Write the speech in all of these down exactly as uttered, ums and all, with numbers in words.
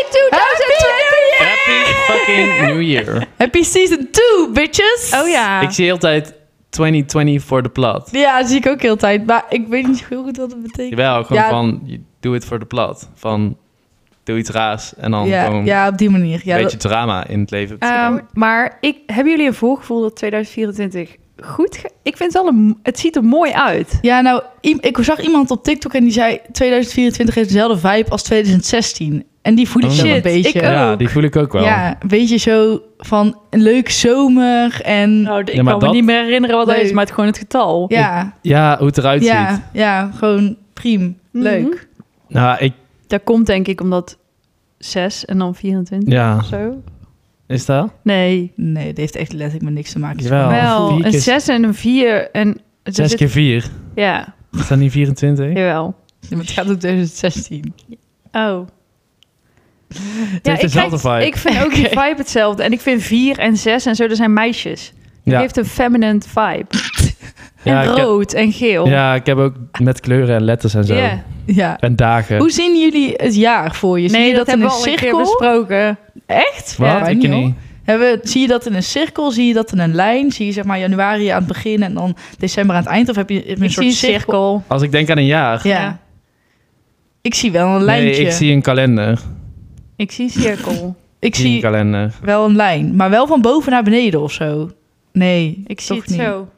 twintig twintig! Happy fucking New Year. Happy season two, bitches! Oh ja. Ik zie heel tijd twintig twintig voor de plat. Ja, dat zie ik ook heel de tijd. Maar ik weet niet heel goed wat het betekent. Jawel, gewoon Ja. van, je doe het voor de plat. Van, doe iets raars en dan Ja, gewoon ja, op die manier. Ja, een beetje dat- drama in het leven. Um, maar ik, hebben jullie een voorgevoel dat twintig vierentwintig goed... Ge- ik vind het wel een... Het ziet er mooi uit. ja, nou, i- ik zag iemand op TikTok en die zei... twintig vierentwintig heeft dezelfde vibe als twintig zestien. En die voel ik Oh. zo een Shit, beetje. ik Ja, ook. die voel ik ook wel. Ja, een beetje zo van een leuke zomer en... Nou, ik Ja, maar kan dat- me niet meer herinneren wat dat Leuk. is, maar het gewoon het getal. ja, Ja, hoe het eruit ziet. ja, ja, gewoon priem. Mhm. Leuk. Nou, ik... Dat komt denk ik omdat zes en dan vierentwintig Ja, of zo. is dat? Nee, Nee, dat heeft echt letterlijk met niks te maken. Jawel. wel. vier Een keer- zes en een vier en... er Zes zit- keer vier. Ja, Is dat niet vierentwintig? jawel. Ja, maar het gaat om twintig zestien. Oh. Het Ja, heeft ik, dezelfde kijk- vibe. ik vind ook die vibe hetzelfde. En ik vind vier en zes en zo, dat zijn meisjes. Die Ja. heeft een feminine vibe. Ja, en ik heb- rood en geel. Ja, ik heb ook met kleuren en letters en zo. Ja. Ja. En dagen. Hoe zien jullie het jaar voor je? Zie Nee, je dat, dat, in hebben een we al een keer cirkel? besproken. Echt? Wat? Ja, ik niet, niet. hoor. Hebben, zie je dat in een cirkel? Zie je dat in een lijn? Zie je zeg maar januari aan het begin en dan december aan het eind? Of heb je heb je een Ik soort zie een cirkel. Als ik denk aan een jaar. Ja. Ja. Ik zie wel een Nee, lijntje. ik zie een kalender. Ik zie een cirkel. Ik zie een zie kalender. wel een lijn, maar wel van boven naar beneden of zo. Nee, Ik zie toch het niet. zo.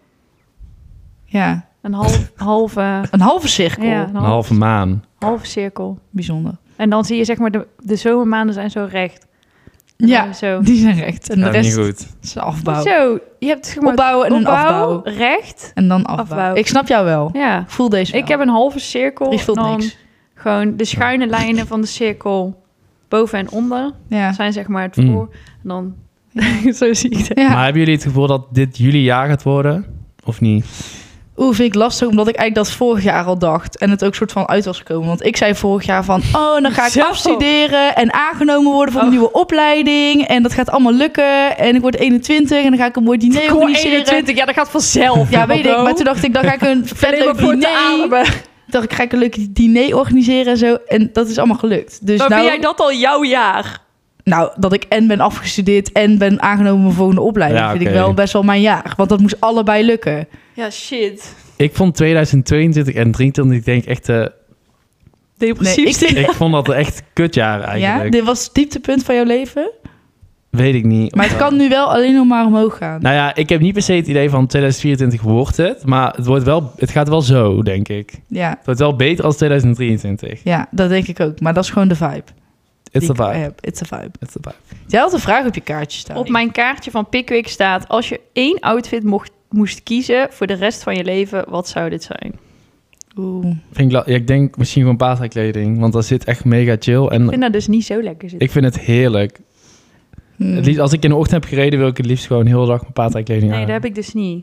Ja, Een half, halve, een halve cirkel. ja, Een halve maan. halve cirkel. Bijzonder. En dan zie je zeg maar, de, de zomermaanden zijn zo recht. En Ja, dan Zo. die zijn recht. En de Ja, rest niet goed. is afbouw. Zo, je hebt zeg maar Opbouwen en een opbouw, afbouw. recht. En dan afbouw. Afbouw. Ik snap jou wel. Ja. Ik voel deze wel. Ik heb een halve cirkel. Die voelt dan niks. gewoon de schuine lijnen van de cirkel boven en onder Ja. zijn zeg maar het Mm. voor. En dan zo zie ik het. Ja. Maar hebben jullie het gevoel dat dit jullie jaar gaat worden? Of niet? Oeh, vind ik lastig, omdat ik eigenlijk dat vorig jaar al dacht. En het ook soort van uit was gekomen. Want ik zei vorig jaar van, oh, dan ga ik Zo. afstuderen en aangenomen worden voor een Oh. nieuwe opleiding. En dat gaat allall lukken. En ik word eenentwintig en dan ga ik een mooi diner Gewoon organiseren. eenentwintig, ja, dat gaat vanzelf. Ja, weet ik. Maar toen dacht ik, dan ga ik een vet Alleen maar leuk voor te diner. ademen. Dacht ik, ga ik een leuk diner organiseren en zo. En dat is allemaal gelukt. Dus Maar nou, vind jij dat al jouw jaar? nou, dat ik en ben afgestudeerd en ben aangenomen voor volgende opleiding, Ja, vind ik oké. wel best wel mijn jaar. Want dat moest allebei lukken. Ja, shit. Ik vond tweeduizend tweeëntwintig en drieëntwintig, ik denk echt... eh, Depressief. Nee, ik ik vond dat echt kutjaar Ja, eigenlijk. dit was het dieptepunt van jouw leven. Weet ik niet. Maar het kan nu wel alleen nog maar omhoog gaan. Nou ja, ik heb niet per se het idee van tweeduizend vierentwintig wordt het. Maar het, wordt wel, het gaat wel zo, denk ik. Ja, Het wordt wel beter als tweeduizend drieëntwintig. ja, dat denk ik ook. Maar dat is gewoon de vibe. It's die the ik vibe. heb. It's a vibe. It's the vibe. Jij had een vraag op je kaartje staan. Op mijn kaartje van Pickwick staat... als je één outfit mocht, moest kiezen voor de rest van je leven... wat zou dit zijn? Oeh. Vind ik, la- ja, ik denk misschien gewoon paasakleding. Want dat zit echt mega chill. En Ik vind dat dus niet zo lekker zitten. ik vind het heerlijk. Hmm. Het liefst, als ik in de ochtend heb gereden, wil ik het liefst gewoon heel de dag mijn paasakleding aan. Nee, dat heb ik dus niet.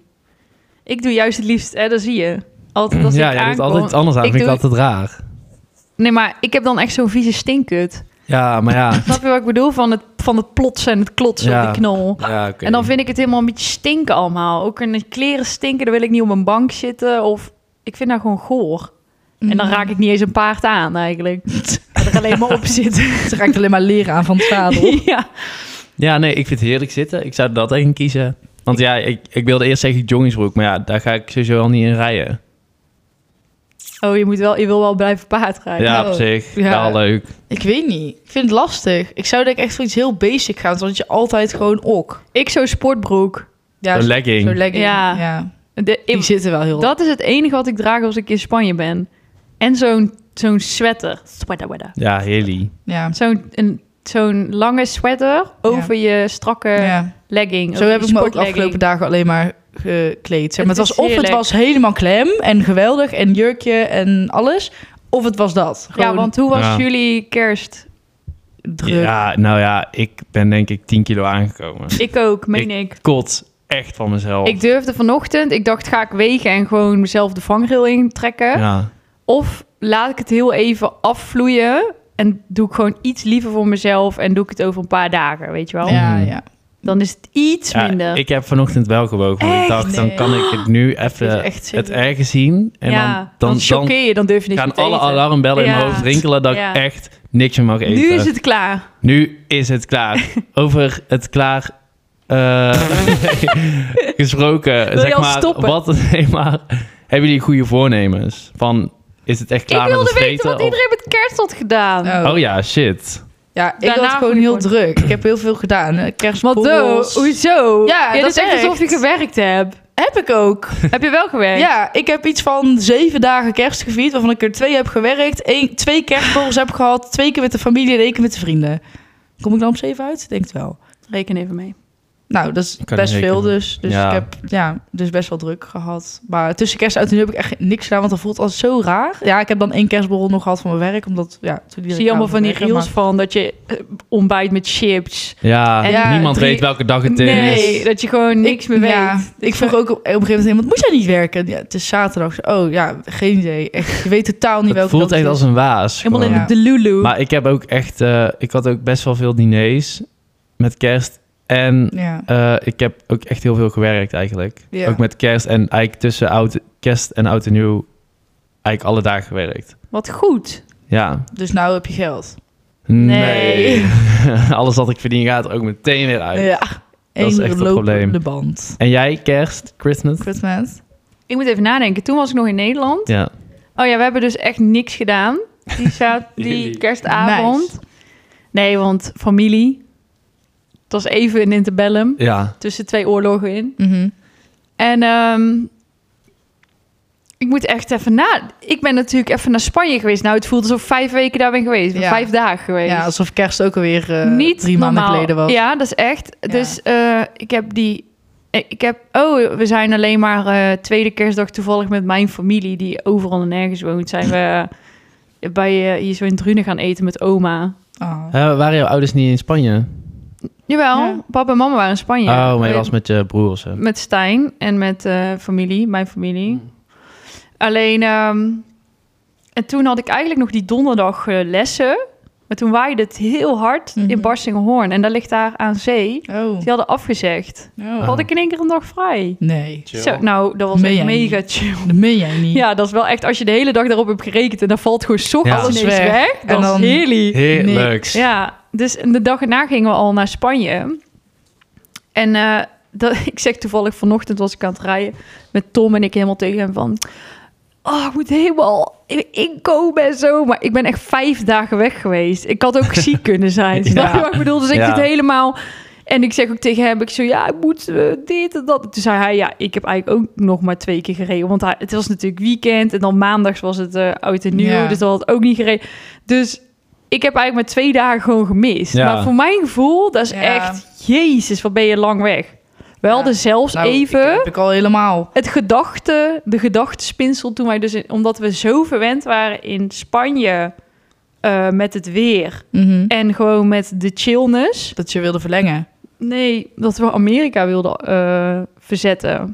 Ik doe juist het liefst... Hè, dat zie je. Altijd als ja, ik jij doet aankom... altijd iets anders aan. Ik vind ik doe- altijd raar. Nee, maar ik heb dan echt zo'n vieze stinkkut. Ja, maar ja. Snap je wat ik bedoel? Van het, van het plotsen en het klotsen Ja. op die knol. ja oké. En dan vind ik het helemaal een beetje stinken allemaal. Ook in de kleren stinken, dan wil ik niet op een bank zitten. Of ik vind dat gewoon goor. En dan raak ik niet eens een paard aan eigenlijk. Ik er alleen maar op zitten. Ze raakt alleen maar leren aan van het zadel. Ja. Ja, nee, ik vind het heerlijk zitten. Ik zou dat eigenlijk kiezen. Want ja, ik, ik wilde eerst zeggen joggingsbroek. Maar ja, daar ga ik sowieso al niet in rijden. Oh, je, moet wel, je wil wel blijven paardrijden. Ja, Oh, op zich. ja. Wel leuk. Ik weet niet. Ik vind het lastig. Ik zou denk ik echt voor iets heel basic gaan. Zodat je altijd gewoon ok. Ik zo'n sportbroek. Ja, Een zo- legging. Zo'n legging. Ja. Ja. De, Die zitten wel heel... dat is het enige wat ik draag als ik in Spanje ben. En zo'n zo'n sweater. Sweater, sweater. Ja, heerlijk. Ja. Zo'n een- zo'n lange sweater over je strakke ja. legging. Zo over heb je ik me ook de sportlegging. afgelopen dagen alleen maar gekleed. Zeg maar, Het het is was of het heerlijk. was helemaal klem en geweldig en jurkje en alles. Of het was dat. Gewoon Ja, want hoe was Ja. jullie kerst? druk. Ja, nou ja, ik ben denk ik tien kilo aangekomen. Ik ook, meen ik. Kot echt van mezelf. Ik durfde vanochtend, ik dacht ga ik wegen en gewoon mezelf de vangrail intrekken. Ja. Of laat ik het heel even afvloeien en doe ik gewoon iets liever voor mezelf en doe ik het over een paar dagen, weet je wel? Ja, ja. Dan is het iets Ja, minder. ik heb vanochtend wel gewogen. Want ik Echt? dacht, dan Nee. kan ik het nu Dit is even echt het serieus. ergens zien. En ja, dan, dan, dan choqueer je, dan durf je niks gaan meer te alle eten. alarmbellen in Ja. mijn hoofd rinkelen dat Ja. ik echt niks meer mag eten. Nu is het klaar. Nu is het klaar. Over het klaar eh, gesproken. je zeg al maar, stoppen? wat, nee, maar, hebben jullie goede voornemens? Van, is het echt klaar Ik wilde met het weten vreten? wat iedereen met kerst had gedaan. Oh. Oh ja, shit. Ja, ik Daarna had gewoon goed heel worden. druk. Ik heb heel veel gedaan. hè. Wat Kerstborrels. zo? Hoezo? Ja, Je dat doet is echt alsof je echt. gewerkt hebt. Heb ik ook. Heb je wel gewerkt? Ja, ik heb iets van zeven dagen kerst gevierd, waarvan ik er twee heb gewerkt. Eén, twee kerstborrels heb gehad, twee keer met de familie en één keer met de vrienden. Kom ik dan op zeven uit? Denk het wel. Reken even mee. Nou, dat is Kan best niet veel rekenen. dus. Dus Ja. ik heb ja, dus best wel druk gehad. Maar tussen kerst en oud en nieuw heb ik echt niks gedaan, want dat voelt altijd zo raar. Ja, ik heb dan één kerstborrel nog gehad van mijn werk, omdat ja, toen die Zie je allemaal van die werken, reels maar- van dat je eh, ontbijt met chips. Ja, En ja, niemand drie- weet welke dag het is. Nee, dat je gewoon niks Ik- meer weet. ja, ik vroeg ook op, op een gegeven moment, wat moet jij niet werken? Ja, het is zaterdag. Oh ja, geen idee. Echt, je weet totaal niet Het welke voelt dag echt het als is. een waas. Helemaal gewoon. in Ja. de Lulu. Maar ik heb ook echt... eh, ik had ook best wel veel diners met kerst. En Ja. eh, ik heb ook echt heel veel gewerkt eigenlijk. Ja. Ook met kerst en eigenlijk tussen oud, kerst en oud en nieuw eigenlijk alle dagen gewerkt. Wat goed. Ja. Dus nou heb je geld. Nee. Alles wat ik verdien gaat er ook meteen weer uit. Ja, Dat is Eén echt het lopende probleem. band. En jij, kerst, Christmas? Christmas. Ik moet even nadenken. Toen was ik nog in Nederland. Ja. Oh ja, we hebben dus echt niks gedaan. Die, zat, die Jullie. kerstavond. Nice. Nee, want familie. Het was even in interbellum. Ja. Tussen twee oorlogen in. Mhm. En ehm, ik moet echt even na... Ik ben natuurlijk even naar Spanje geweest. Nou, het voelt alsof ik vijf weken daar ben geweest. Ik ben Ja. Vijf dagen geweest. Ja, alsof kerst ook alweer eh Niet drie maanden normaal. geleden was. Ja, dat is echt. Ja. Dus eh, ik heb die... Ik heb... Oh, we zijn alleen maar eh, tweede kerstdag toevallig met mijn familie... die overal en nergens woont. Zijn we eh, bij eh, hier zo in Drunen gaan eten met oma. Oh. Eh, waren jouw ouders niet in Spanje? Jawel, Ja. papa en mama waren in Spanje. oh, maar je Met- was met je broer of zo. Met Stijn en met eh, familie, mijn familie. Hmm. Alleen, ehm, en toen had ik eigenlijk nog die donderdag eh, lessen. Maar toen waaide het heel hard Mhm. in Barsingenhoorn. En daar ligt daar aan zee. Oh. Die hadden afgezegd. Oh. Had ik in één keer een dag vrij. Nee, Chill. Zo, nou, dat was Meen echt jij mega niet? chill. dat meen jij niet. Ja, dat is wel echt, als je de hele dag daarop hebt gerekend... en dan valt gewoon 's ochtends Ja. ineens Alles weg. weg. Dat En is dan- heerlijk. Heerlijk. Ja, dus de dag erna gingen we al naar Spanje. En eh, dat, ik zeg toevallig vanochtend was ik aan het rijden met Tom en ik helemaal tegen hem van... Oh, ik moet helemaal inkomen en zo. Maar ik ben echt vijf dagen weg geweest. Ik had ook ziek kunnen zijn. Ja. Snap je wat ik bedoel? Dus ik Ja. zit helemaal... En ik zeg ook tegen hem, ik zo, ja, ik moet eh, dit en dat. Toen zei hij, ja, ik heb eigenlijk ook nog maar twee keer gereden. Want hij, het was natuurlijk weekend en dan maandags was het eh oud en nieuw. Ja. Dus dat had ook niet gereden. Dus ik heb eigenlijk maar twee dagen gewoon gemist. Ja. Maar voor mijn gevoel, dat is Ja. echt... Jezus, wat ben je lang weg. We Ja. hadden zelfs Nou, even... Ik, heb ik al helemaal. Het gedachte, de gedachtespinsel toen wij dus... In, omdat we zo verwend waren in Spanje eh, met het weer... Mhm. en gewoon met de chillness... Dat je wilde verlengen. Nee, dat we Amerika wilden eh, verzetten.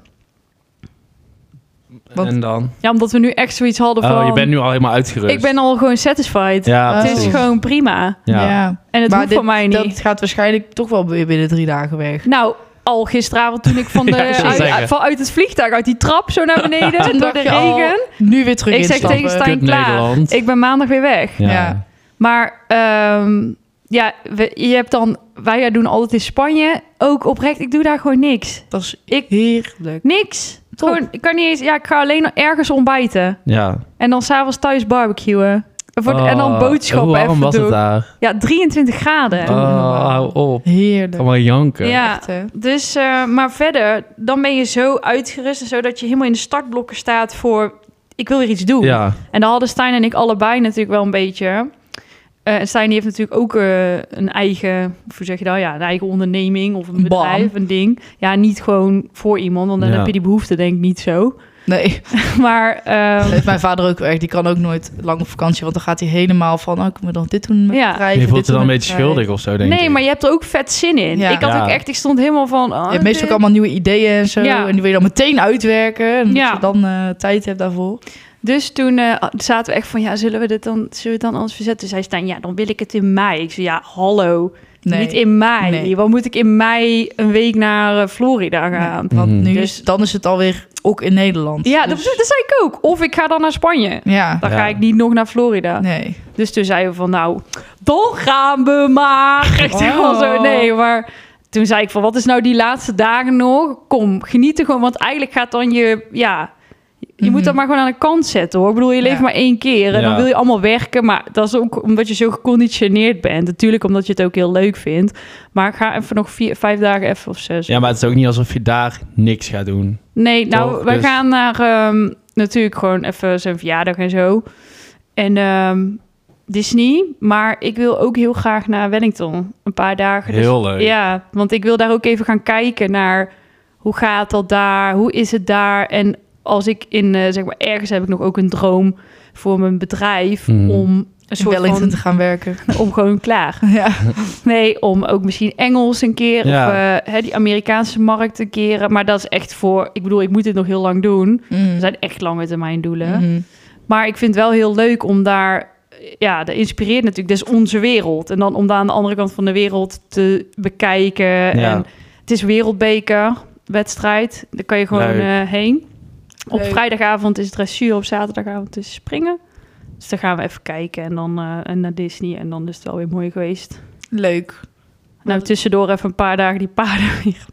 Want- En dan? Ja, omdat we nu echt zoiets hadden van... Oh, je bent nu al helemaal uitgerust. Ik ben al gewoon satisfied. Ja, Oh. Het is precies. gewoon prima. Ja. En het maar hoeft dit, van mij niet. dat gaat waarschijnlijk toch wel weer binnen drie dagen weg. Nou, al gisteravond toen ik van, de, Ja, ik zou uit, zeggen. uit, van uit het vliegtuig, uit die trap zo naar beneden, Toen door dacht de je al, regen. nu weer terug Ik zeg instappen. tegen Stijn, Kut klaar. Nederland. Ik ben maandag weer weg. Ja. Ja. Maar ehm, ja, we, je hebt dan, wij doen altijd in Spanje ook oprecht. Ik doe daar gewoon niks. Dat is Ik- heerlijk. Niks. Top. Gewoon, ik kan niet eens, ja, ik ga alleen ergens ontbijten. Ja. En dan s'avons thuis barbecuen. Voor, en dan Oh, boodschappen hoe warm even was doen. het daar? Ja, drieëntwintig graden. Oh, hou op. Heerlijk. Kan maar janken. Ja. Echt, hè? Dus, eh, maar verder, dan ben je zo uitgerust... en zodat je helemaal in de startblokken staat voor... ik wil weer iets doen. Ja. En dan hadden Stijn en ik allebei natuurlijk wel een beetje... Eh, en Stijn die heeft natuurlijk ook eh, een eigen... hoe zeg je dat? Ja, een eigen onderneming of een Bam. bedrijf, een ding. Ja, niet gewoon voor iemand, want dan Ja. heb je die behoefte denk ik niet zo. Nee, Maar ehm, dat heeft mijn vader ook echt. Die kan ook nooit lang op vakantie, want dan gaat hij helemaal van... oh, ik moet dan dit doen met Ja. het bedrijf. Je dit voelt je doen dan een met beetje het bedrijf. schuldig of zo, denk ik. nee, maar je hebt er ook vet zin in. Ja. Ik had Ja. ook echt... Ik stond helemaal van... Oh, Je hebt meestal dit- ook allemaal nieuwe ideeën en zo. Ja. En die wil je dan meteen uitwerken. En Ja. dat je dan eh, tijd hebt daarvoor. Dus toen eh, zaten we echt van, ja, zullen we dit dan, zullen we het dan anders verzetten? Dus hij zei, ja, dan wil ik het in mei. Ik zei, ja, hallo. Nee. Niet in mei. Nee. Wat moet ik in mei een week naar uh, Florida gaan? Want Mhm. nu Dus- is, dan is het alweer ook in Nederland. Ja, Dus- dat, dat zei ik ook. Of ik ga dan naar Spanje. Ja. Dan Ja. ga ik niet nog naar Florida. Nee. Dus toen zeiden we van, nou, dan gaan we maar. Echt helemaal Oh. zo, nee, maar... Toen zei ik van, wat is nou die laatste dagen nog? Kom, geniet er gewoon, want eigenlijk gaat dan je... Ja, je moet dat maar gewoon aan de kant zetten, hoor. Ik bedoel, je leeft Ja. maar één keer en Ja. dan wil je allemaal werken. Maar dat is ook omdat je zo geconditioneerd bent. Natuurlijk omdat je het ook heel leuk vindt. Maar ga even nog vier, vijf dagen even of zes. Ja, maar het is ook niet alsof je daar niks gaat doen. Nee, nou, Toch? wij Dus- gaan naar ehm, natuurlijk gewoon even zijn verjaardag en zo. En ehm, Disney. Maar ik wil ook heel graag naar Wellington. Een paar dagen. Dus- Heel leuk. Ja, want ik wil daar ook even gaan kijken naar hoe gaat dat daar? Hoe is het daar? En als ik in, eh, zeg maar, ergens heb ik nog ook een droom voor mijn bedrijf Hmm. om een In soort Wellington van, te gaan werken. om gewoon klaar. Ja. Nee, om ook misschien Engels een keer Ja. of eh, hè, die Amerikaanse markt een keer. Maar dat is echt voor, ik bedoel, ik moet dit nog heel lang doen. Mm. Er zijn echt lange termijn doelen. Mhm. Maar ik vind het wel heel leuk om daar... Ja, dat inspireert natuurlijk. Dat is onze wereld. En dan om daar aan de andere kant van de wereld te bekijken. Ja. En het is wereldbeker, wedstrijd. Daar kan je gewoon Leuk. eh, heen. Op Leuk. vrijdagavond is dressuur, op zaterdagavond is springen. Dus dan gaan we even kijken en dan eh, en naar Disney. En dan is het wel weer mooi geweest. Leuk. Nou, tussendoor even een paar dagen die paarden weer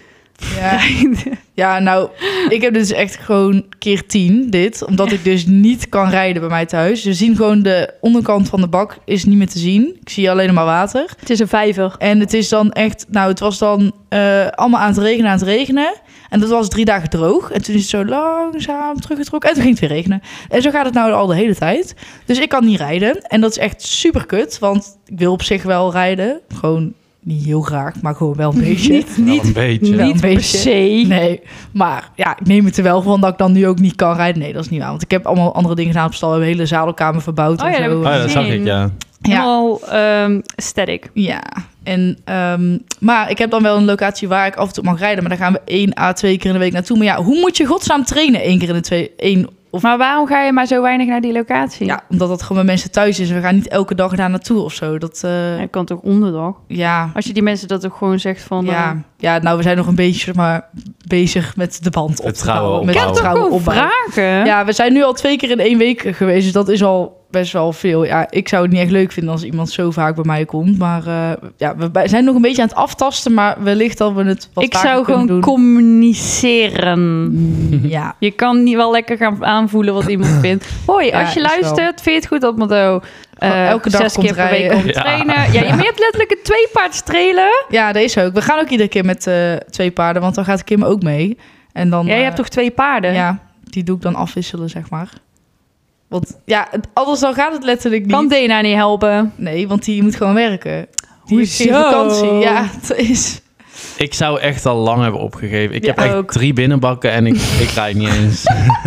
Ja. rijden. Ja, nou, ik heb dus echt gewoon keer tien dit. Omdat ik dus niet kan rijden bij mij thuis. We zien gewoon de onderkant van de bak is niet meer te zien. Ik zie alleen maar water. Het is een vijver. En het is dan echt... Nou, het was dan eh, allemaal aan het regenen, aan het regenen. En dat was drie dagen droog. En toen is het zo langzaam teruggetrokken. En toen ging het weer regenen. En zo gaat het nou al de hele tijd. Dus ik kan niet rijden. En dat is echt super kut. Want ik wil op zich wel rijden. Gewoon niet heel graag, maar gewoon wel een beetje. Niet, Wel niet, een beetje. Wel niet een per beetje. se. Nee, maar ja, ik neem het er wel van dat ik dan nu ook niet kan rijden. Nee, dat is niet waar. Want ik heb allemaal andere dingen gedaan op stal. We hebben een hele zadelkamer verbouwd Oh en ja, dat zo. heb Oh ja, dat zag ik, Zin. ja. Ja. Helemaal ehm aesthetic. Ja, en, ehm, maar ik heb dan wel een locatie waar ik af en toe mag rijden. Maar daar gaan we één à twee keer in de week naartoe. Maar ja, hoe moet je godsnaam trainen één keer in de twee... één of, Maar waarom ga je maar zo weinig naar die locatie? ja, omdat dat gewoon met mensen thuis is. We gaan niet elke dag daar naartoe of zo. Dat, eh, Je kan toch onderdag? ja, Als je die mensen dat ook gewoon zegt van... ja, eh, ja, nou, we zijn nog een beetje zeg maar, bezig met de band op te Vertrouwen bouwen. Met ik kan toch vertrouwen gewoon opbouwen. vragen? Ja, we zijn nu al twee keer in één week geweest. Dus dat is al best wel veel. Ja, ik zou het niet echt leuk vinden als iemand zo vaak bij mij komt. Maar eh, ja, we bij- zijn nog een beetje aan het aftasten. Maar wellicht dat we het wat ik vaker zou kunnen gewoon doen. communiceren. Ja, Je kan niet wel lekker gaan aanvoelen wat iemand vindt. Hoi, Ja, als je is wel. luistert, vind je het goed dat Matto uh, elke dag zes komt keer per week rijden. komt Ja. trainen? Ja, je, maar je hebt letterlijk een tweepaard strelen. ja, dat is ook. We gaan ook iedere keer met eh, twee paarden. Want dan gaat Kim ook mee. En dan, Ja, je eh, hebt toch twee paarden? ja, die doe ik dan afwisselen, zeg maar. Want ja, het- anders dan gaat het letterlijk niet. Kan Dena niet helpen? Nee, want die moet gewoon werken. Die heeft geen Hoezo? vakantie. Ja, het is... Ik zou echt al lang hebben opgegeven. Ik Ja, heb echt ook. drie binnenbakken en ik, ik rijd niet eens.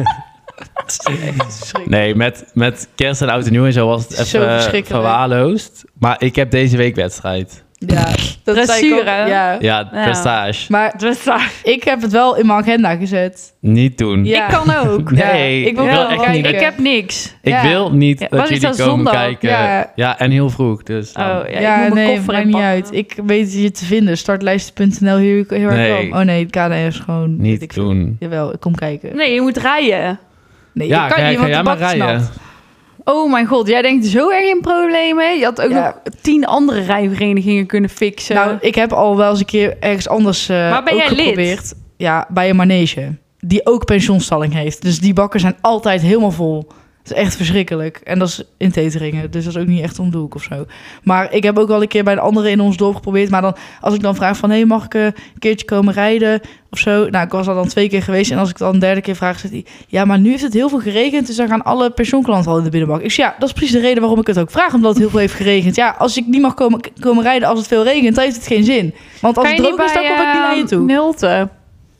Het is echt verschrikkelijk. Nee, met, met kerst en oud en nieuw en zo was het Zo even verschrikkelijk. verwaarloosd. Maar ik heb deze week wedstrijd. Ja, dat zei ik Dressuur, ook. hè? Ja. Ja, Ja. prestage. Maar Dus daar- ik heb het wel in mijn agenda gezet. Niet doen. Ja. Ik kan ook. Nee, Ja, ik wil ik wel wil echt kijken. niet. Ik heb niks. Ik Ja. wil niet Ja, dat wat is jullie dat, komen zondag? kijken. Ja. Ja. en heel vroeg. Dus dan- Oh, ja, Ja, ik moet mijn nee, koffer maakt niet inpakken. uit. Ik weet je te vinden. Startlijsten punt n l heel, heel erg Nee. wel. Oh nee, het K N is gewoon... weet niet ik veel. doen. Jawel, ik kom kijken. Nee, je moet rijden. Nee, Ja, dat kan ga, niet, ga want jij de maar bak is rijden. nat. Oh mijn god, jij denkt zo erg in problemen. Je had ook Ja. nog tien andere rijverenigingen kunnen fixen. Nou, ik heb al wel eens een keer ergens anders eh Maar ben ook jij lid? geprobeerd. Ja, bij een manege. Die ook pensioenstalling heeft. Dus die bakken zijn altijd helemaal vol. Het is echt verschrikkelijk. En dat is in Teteringen. Dus dat is ook niet echt om de hoek of zo. Maar ik heb ook wel een keer bij een andere in ons dorp geprobeerd. Maar dan, als ik dan vraag van... hé, hey, mag ik eh, een keertje komen rijden of zo? Nou, ik was al dan twee keer geweest. En als ik dan een derde keer vraag, zegt hij... ja, maar nu heeft het heel veel geregend. Dus dan gaan alle pensioenklanten al in de binnenbak. Ik zeg, ja, dat is precies de reden waarom ik het ook vraag. Omdat het heel veel heeft geregend. Ja, als ik niet mag komen, komen rijden als het veel regent... dan heeft het geen zin. Want als kan het je niet droog is, dan bij kom ik niet naar je eh, toe. Milte?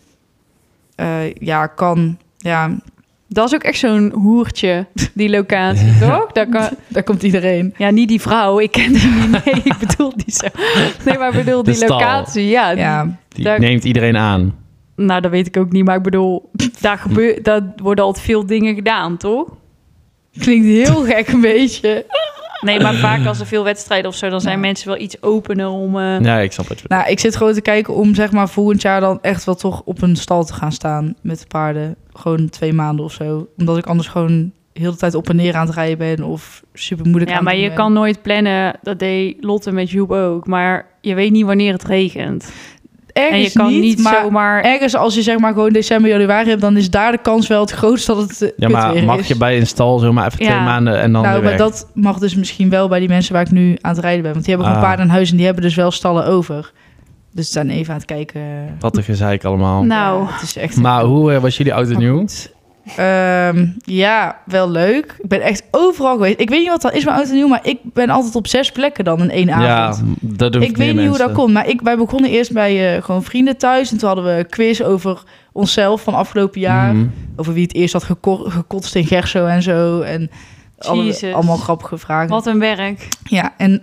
Eh, ja, kan. Ja, Dat is ook echt zo'n hoertje, die locatie, toch? Daar kan... daar komt iedereen. Ja, niet die vrouw. Ik ken die niet. Nee, ik bedoel die zo. Nee, maar ik bedoel De die stal. locatie. Ja, die- Ja, Die Daar- neemt iedereen aan. nou, dat weet ik ook niet. Maar ik bedoel, daar, gebeur, daar worden altijd veel dingen gedaan, toch? klinkt heel gek een beetje. Nee, maar vaak als er veel wedstrijden of zo, dan zijn Ja. mensen wel iets opener om... Uh... Ja, ik snap het. Nou, ik zit gewoon te kijken om zeg maar volgend jaar dan echt wel toch op een stal te gaan staan met de paarden. Gewoon twee maanden of zo. Omdat ik anders gewoon heel de tijd op en neer aan het rijden ben of super moeilijk Ja, aan maar het je doen kan nooit plannen. Dat deed Lotte met Joep ook. Maar je weet niet wanneer het regent. ben. Ergens En je kan niet, maar zomaar... ergens als je zeg maar gewoon december, januari hebt, dan is daar de kans wel het grootst dat het uh, Ja, maar kut weer mag is. je bij een stal zomaar even Ja. twee maanden en dan Nou, weer maar weg? dat mag dus misschien wel bij die mensen waar ik nu aan het rijden ben. Want die hebben gewoon Ah. paarden aan huis en die hebben dus wel stallen over. Dus we zijn even aan het kijken. Wat een gezeik allemaal. Nou, Ja, het is echt... Maar hoe eh, was jullie oud en Maar nieuw? goed. Ehm, ja, wel leuk. Ik ben echt overal geweest. Ik weet niet wat dat is met oud en nieuw, maar ik ben altijd op zes plekken dan in één Ja, avond. dat doen Ik weet niet hoe dat komt, maar ik, wij begonnen eerst bij uh, gewoon vrienden thuis. En toen hadden we een quiz over onszelf van afgelopen jaar. Mhm. Over wie het eerst had geko- gekotst in Gerso en zo. En alle, Jezus. allemaal grappige vragen. wat een werk. Ja, en...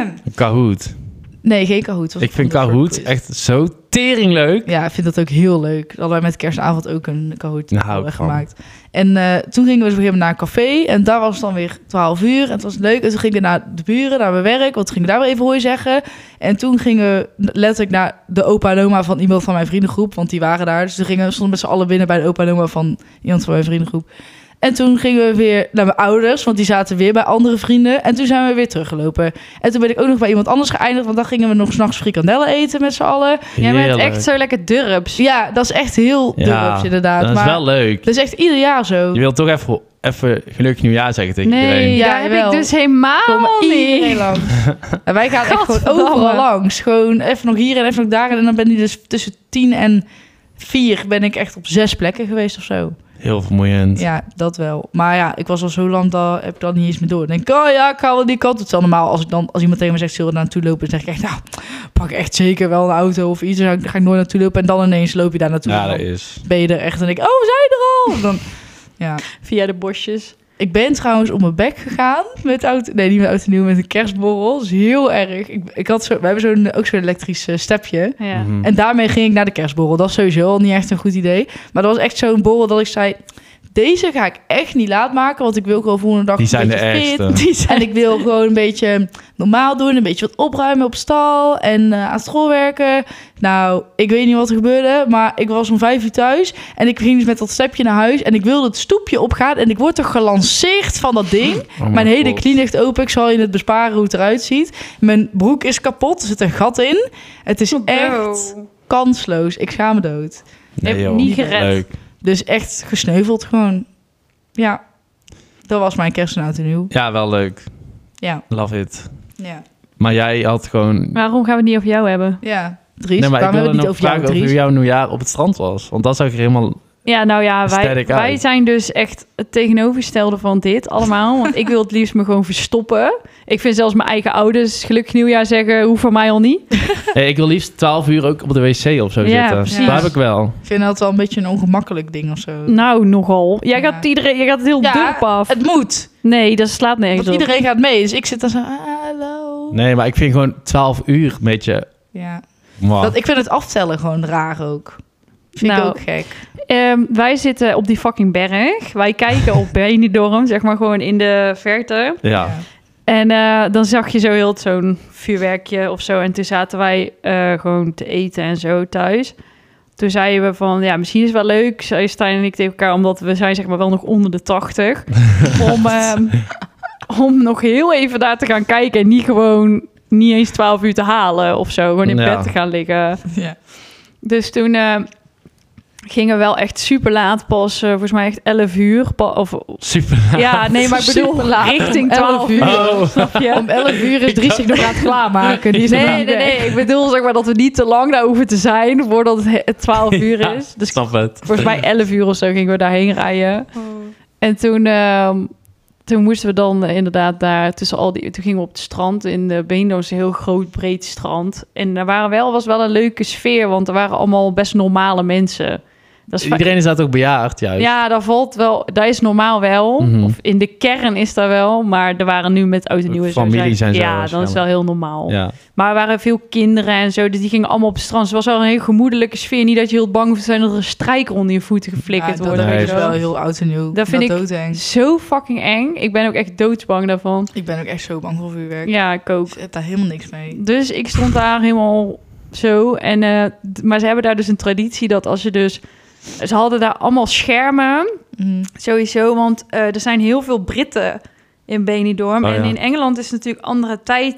Kahoot. nee, geen Kahoot. was Ik een vind ander soort Kahoot quiz. echt zo tering leuk. Ja, ik vind dat ook heel leuk. Hadden wij met kerstavond ook een Kahoot Daar hou ik van. gemaakt. En uh, toen gingen we dus op een gegeven moment naar een café. En daar was het dan weer twaalf uur. En het was leuk. En toen gingen we naar de buren, naar mijn werk. Want toen gingen we daar weer even hooi zeggen. En toen gingen we letterlijk naar de opa en oma van iemand van mijn vriendengroep. Want die waren daar. Dus toen gingen we stonden met z'n allen binnen bij de opa en oma van iemand van mijn vriendengroep. En toen gingen we weer naar mijn ouders, want die zaten weer bij andere vrienden. En toen zijn we weer teruggelopen. En toen ben ik ook nog bij iemand anders geëindigd, want dan gingen we nog 's nachts frikandellen eten met z'n allen. Jij bent Heerlijk. echt zo lekker durps. Ja, dat is echt heel Ja, durps inderdaad. Dat is maar wel leuk. dat is echt ieder jaar zo. Je wilt toch even, even gelukkig nieuwjaar zeggen tegen Nee, iedereen. Ja, daar heb jawel. ik dus helemaal Komen iedereen niet. langs. En wij gaan echt gewoon Gadverdamme. overal langs. Gewoon even nog hier en even nog daar. En dan ben ik dus tussen tien en vier ben ik echt op zes plekken geweest of zo. Heel vermoeiend. Ja, dat wel. Maar ja, ik was al zo lang, daar heb ik dat niet eens meer door. Dan denk ik, oh ja, ik ga wel die kant. Het is wel normaal als ik dan, als iemand tegen me zegt, zullen we daar naartoe lopen? Dan zeg ik echt, nou, pak echt zeker wel een auto of iets. Dan ga ik nooit naartoe lopen. En dan ineens loop je daar naartoe. Ja, En dat dan is. ben je er echt en denk ik, oh, we zijn er al. En dan, ja. Via de bosjes. Ik ben trouwens op mijn bek gegaan met auto, nee, niet met auto nieuw, met een kerstborrel. Dat is heel erg. Ik, ik had zo, we hebben zo'n, ook zo'n elektrisch uh, stepje. Ja. Mhm. En daarmee ging ik naar de kerstborrel. Dat is sowieso al niet echt een goed idee. Maar dat was echt zo'n borrel dat ik zei, deze ga ik echt niet laat maken, want ik wil gewoon volgende dag Die een zijn de beetje fit. ergste. Die zijn... En ik wil gewoon een beetje normaal doen, een beetje wat opruimen op stal en uh, aan school werken. Nou, ik weet niet wat er gebeurde, maar ik was om vijf uur thuis en ik ging dus met dat stepje naar huis en ik wilde het stoepje opgaan en ik word toch gelanceerd van dat ding. Oh Mijn hele God. knie ligt open, ik zal je het besparen hoe het eruit ziet. Mijn broek is kapot, er zit een gat in. Het is echt kansloos, ik schaam me dood. Nee, Heb joh. niet gered. Leuk. Dus echt gesneuveld gewoon. Ja, dat was mijn kerst en oud en nieuw. Ja, wel leuk. Ja, Love it. ja. Maar jij had gewoon... Waarom gaan we het niet over jou hebben? Ja, Dries, Nee, maar ik waarom hebben wilde we het niet nog over jou, vragen over Dries? hoe jouw nieuwjaar op het strand was. Want dat zag er helemaal... Ja, nou ja, wij, Sterk wij uit. zijn dus echt het tegenovergestelde van dit allemaal. Want ik wil het liefst me gewoon verstoppen. Ik vind zelfs mijn eigen ouders gelukkig nieuwjaar zeggen, hoeft van mij al niet. Hey, ik wil liefst twaalf uur ook op de wc of zo Ja, zitten. precies. Dat heb ik wel. Ik vind dat wel een beetje een ongemakkelijk ding of zo. Nou, nogal. Jij Ja. gaat iedereen, jij gaat het heel Ja, dorp af. Het moet, Nee, dat slaat nergens want op. iedereen gaat mee. Dus ik zit dan zo, ah, hallo. Nee, maar ik vind gewoon twaalf uur een beetje... Ja. Wow. Dat, ik vind het aftellen gewoon raar ook. Vind Nou, ik ook gek. Ehm, wij zitten op die fucking berg. Wij kijken op Benidorm, zeg maar gewoon in de verte. Ja. En eh, dan zag je zo heel zo'n vuurwerkje of zo. En toen zaten wij eh, gewoon te eten en zo thuis. Toen zeiden we van, ja, misschien is het wel leuk, zei Stijn en ik tegen elkaar, omdat we zijn zeg maar wel nog onder de tachtig. om, ehm, om nog heel even daar te gaan kijken en niet gewoon, niet eens twaalf uur te halen of zo. Gewoon in Ja. bed te gaan liggen. Ja. Dus toen eh, gingen we wel echt super laat pas, eh, volgens mij echt elf uur. Pa- of, Super. ja, nee, maar ik bedoel Superlaat. richting Om elf twaalf uur. uur. Oh. Snap je? Om elf uur is Dries zich nog aan het klaarmaken. Die is nog Nee, niet nee, weg. nee. Ik bedoel zeg maar dat we niet te lang daar hoeven te zijn voordat het he- het twaalf uur Ja, is. Dus snap het. volgens mij elf uur of zo gingen we daarheen rijden. En toen, ehm, toen moesten we dan eh, inderdaad daar tussen al die... Toen gingen we op het strand in de Benidorm, is een heel groot, breed strand. En er waren wel, was wel een leuke sfeer, want er waren allemaal best normale mensen. Dat is va- Iedereen is daar toch bejaard, juist? Ja, dat valt wel. Dat is normaal wel. Mhm. Of in de kern is dat wel. Maar er waren nu met oud en nieuw en zo Families en zo Ja, dan is waarschijnlijk. wel heel normaal. Ja. Maar er waren veel kinderen en zo. Dus die gingen allemaal op het strand. Dus het was wel een hele gemoedelijke sfeer. Niet dat je heel bang hoeft te zijn dat er een strijker onder je voeten geflikkerd Ja, wordt. dat Nee. weet is je wel. wel heel oud en nieuw. Dat vind ik- doodeng. Zo fucking eng. Ik ben ook echt doodsbang daarvan. Ik ben ook echt zo bang voor vuurwerk. Ja, ik ook. Ik heb daar helemaal niks mee. Dus ik stond daar helemaal zo. En, eh, d- maar ze hebben daar dus een traditie dat als je dus... Ze hadden daar allemaal schermen, Mm. sowieso. Want eh, er zijn heel veel Britten in Benidorm. Oh, en ja. in Engeland is het natuurlijk andere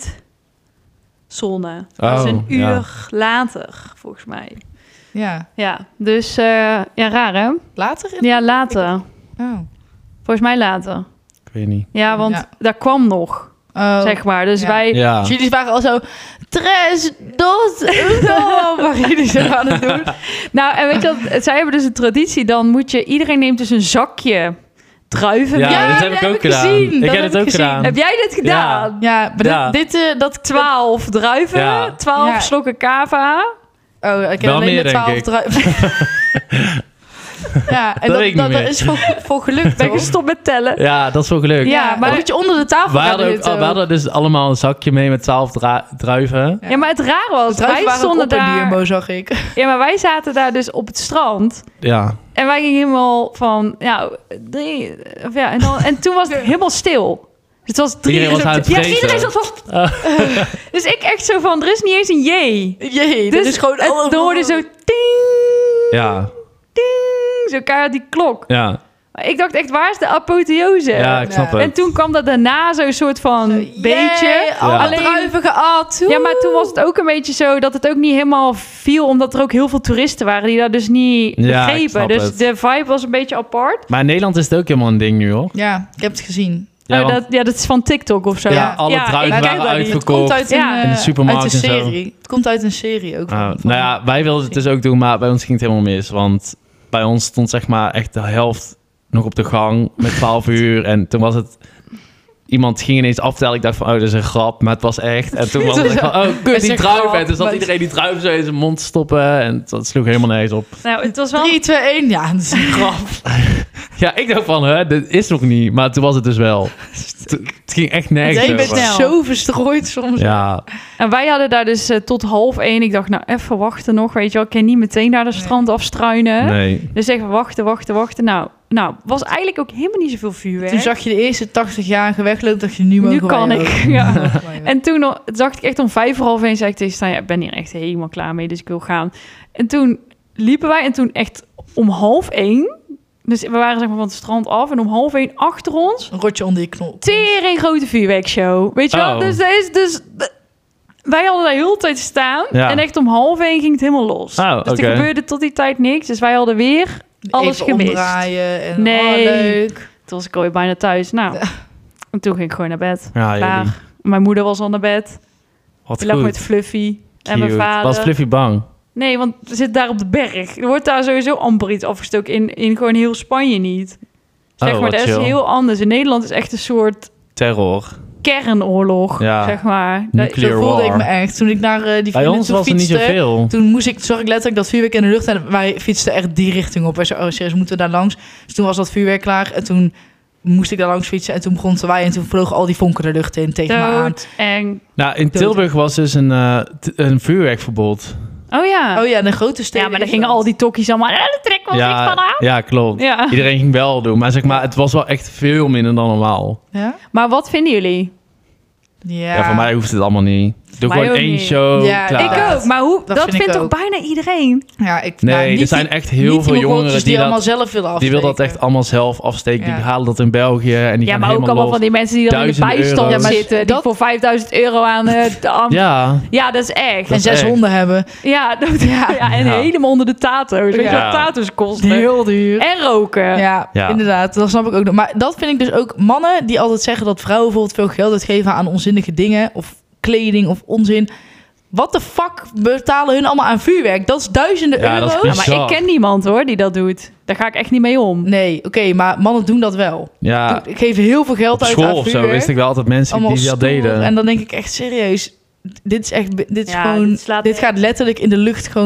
tijdzone. Dat is Oh, een uur ja. later, volgens mij. Ja. Ja, dus eh, ja, raar hè? Later? In... Ja, later. Oh. Volgens mij later. Ik weet niet. Ja, want Ja. daar kwam nog, Oh. zeg maar. Dus Ja. wij... Ja. Dus jullie waren al zo... Tres, dos, uno. Waar jullie zo aan het doen. Nou, en weet je wat? Zij hebben dus een traditie. Dan moet je... Iedereen neemt dus een zakje druiven Ja, mee. Ja, dat heb dat ik heb ook ik gedaan. gezien. Ik Dat heb heb het ik ook gezien. gedaan. Heb jij dit gedaan? Ja, maar Ja. dit, dit eh, dat... Twaalf druiven, Ja. twaalf Ja. slokken cava. Oh, ik heb Wel alleen meer, de twaalf denk ik. druiven. Ja, en Dat dat, weet ik dat, niet dat meer. is voor, voor geluk, Ben je toch? gestopt met tellen? Ja, dat is wel geluk. Ja, Ja, maar- maar dat je onder de tafel We gaat hadden, ook, zitten. we hadden dus allemaal een zakje mee met twaalf dra- druiven. Ja, maar het raar was, De druiven wij waren ook stonden op een daar... Diermo, zag ik. Ja, maar wij zaten daar dus op het strand. Ja. En wij gingen helemaal van, nou, drie... Of ja, en, dan, en toen was het helemaal stil. Dus het was drie... Iedereen was aan het ja, vreten. iedereen zat van... Dus ik echt zo van, er is niet eens een jee. Jee, Dus dat is gewoon... het, allemaal- dan hoorde zo ting, Ja. ting, zo keihard die klok. Ja. Maar ik dacht echt, waar is de apotheose? Ja, ik snap Ja. En het. toen kwam dat daarna zo'n soort van beetje. Jee, alle Ja. Alleen- druiven geat. Ja, maar toen was het ook een beetje zo dat het ook niet helemaal viel, omdat er ook heel veel toeristen waren die dat dus niet Ja, ik begrepen. snap Dus het. de vibe was een beetje apart. Maar in Nederland is het ook helemaal een ding nu, hoor. Ja, ik heb het gezien. Ja, Ja, want- dat, ja, dat is van TikTok of zo. Ja, Ja. alle Ja, druiven ik ken waren dat niet. Het uitverkocht. komt uit een, Ja. eh, In de supermarkt uit een en zo. serie. Het komt uit een serie ook. Ah, van- van- nou ja, wij wilden het dus ook doen, maar bij ons ging het helemaal mis. Want bij ons stond zeg maar echt de helft nog op de gang met twaalf uur. En toen was het... Iemand ging ineens aftellen. Ik dacht van, oh, dat is een grap. Maar het was echt. En toen was het echt van, oh, Het kut, is die een druiven. grap, En toen zat maar- iedereen die druiven zo in zijn mond te stoppen. En dat sloeg helemaal nergens op. Nou, het was wel... drie, twee, één. Ja, dat is een grap. Ja, ik dacht van, hè, dit is nog niet. Maar toen was het dus wel. Het, het ging echt nergens Je bent over. snel. zo verstrooid soms. Ja, En wij hadden daar dus eh, tot half één. Ik dacht, nou, even wachten nog. Weet je wel, ik kan niet meteen naar de Nee. strand afstruinen. nee. Dus even wachten, wachten, wachten. Nou, nou, was eigenlijk ook helemaal niet zoveel vuurwerk. Toen zag je de eerste tachtig-jarige weglopen, dacht je, nu mogen Nu kan wij ik, ook. ja. Nu mogen wij ook. En toen nog- zag ik echt om vijf voor half één, zei ik tegen Stijn, ja, ik ben hier echt helemaal klaar mee, dus ik wil gaan. En toen liepen wij en toen echt om half één, dus we waren zeg maar van het strand af en om half één achter ons, Een rotje onder je knop. tering grote vuurwerkshow. Weet je wel? Oh. Dus, dat is dus wij hadden daar heel de tijd staan Ja. en echt om half één ging het helemaal los. Oh, dus oké. er gebeurde tot die tijd niks, dus wij hadden weer alles Even gemist. omdraaien en Nee. oh, leuk. Toen was ik alweer bijna thuis. Nou, en toen ging ik gewoon naar bed. Ja, Klaar. jullie. Mijn moeder was al naar bed. Wat Die lag goed. met Fluffy en mijn Cute. vader. Was Fluffy bang? Nee, want we zitten daar op de berg. Er wordt daar sowieso amper iets afgestoken. In, in gewoon heel Spanje niet. Zeg Oh, maar, wat dat is chill. heel anders. In Nederland is echt een soort Terror. kernoorlog, Ja. zeg maar. Dat- Nuclear Zo voelde war. ik me echt. Toen ik naar eh, die Bij vrienden ons toe was er niet fietste, zoveel. Toen moest ik, zag ik letterlijk dat vuurwerk in de lucht en wij fietsten echt die richting op. Wij zeiden, oh serieus, moeten we daar langs? Dus toen was dat vuurwerk klaar en toen moest ik daar langs fietsen en toen begon te waaien en toen vlogen al die vonken de lucht in tegen me aan. Dood en... Nou, in Tilburg was dus een, eh, t- een vuurwerkverbod. Oh ja. Oh ja, de grote steden. ja, maar dan is gingen dat. al die tokkies allemaal... Ja, daar trekken we ons niks van aan. ja, klopt. Ja. Iedereen ging wel doen. Maar zeg maar, het was wel echt veel minder dan normaal. Ja? Maar wat vinden jullie? Ja. Ja, voor mij hoeft het allemaal niet. Doe Mij gewoon ook één niet. show, Ja, klaar. Ik ook. Maar hoe, Dat dat, vind ik vindt toch ook. bijna iedereen? Ja, ik, Nee, nou, niet er zijn die- echt heel niet veel die jongeren mogoltjes die, allemaal dat, zelf willen afsteken. die willen dat echt allemaal zelf afsteken. Ja. Die halen dat in België en die Ja, gaan maar ook helemaal allemaal los. van die mensen die dan in de Duizenden bijstand euro's. Ja, maar zitten. Die dat- voor vijfduizend euro aan eh, de am- ja. Ja, dat is echt. En is zes echt. honden hebben. Ja, dat, ja, ja, en Ja. helemaal onder de tato's. Weet je Ja. wat tato's kosten? Heel duur. En roken. Ja, Ja. inderdaad. Dat snap ik ook nog. Maar dat vind ik dus ook mannen die altijd zeggen dat vrouwen bijvoorbeeld veel geld uitgeven aan onzinnige dingen of kleding of onzin. Wat de fuck betalen hun allemaal aan vuurwerk? Dat is duizenden Ja, dat is euro's. Ja, maar ik bizar. ken niemand hoor die dat doet. Daar ga ik echt niet mee om. Nee, oké, maar mannen doen dat wel. ja. Ik geef heel veel geld Op uit school aan of zo vuurwerk. wist ik wel altijd mensen Allemaal die dat stoer. deden. En dan denk ik echt serieus, dit is echt, dit is Ja, gewoon, dit slaat dit echt- gaat letterlijk in de lucht gewoon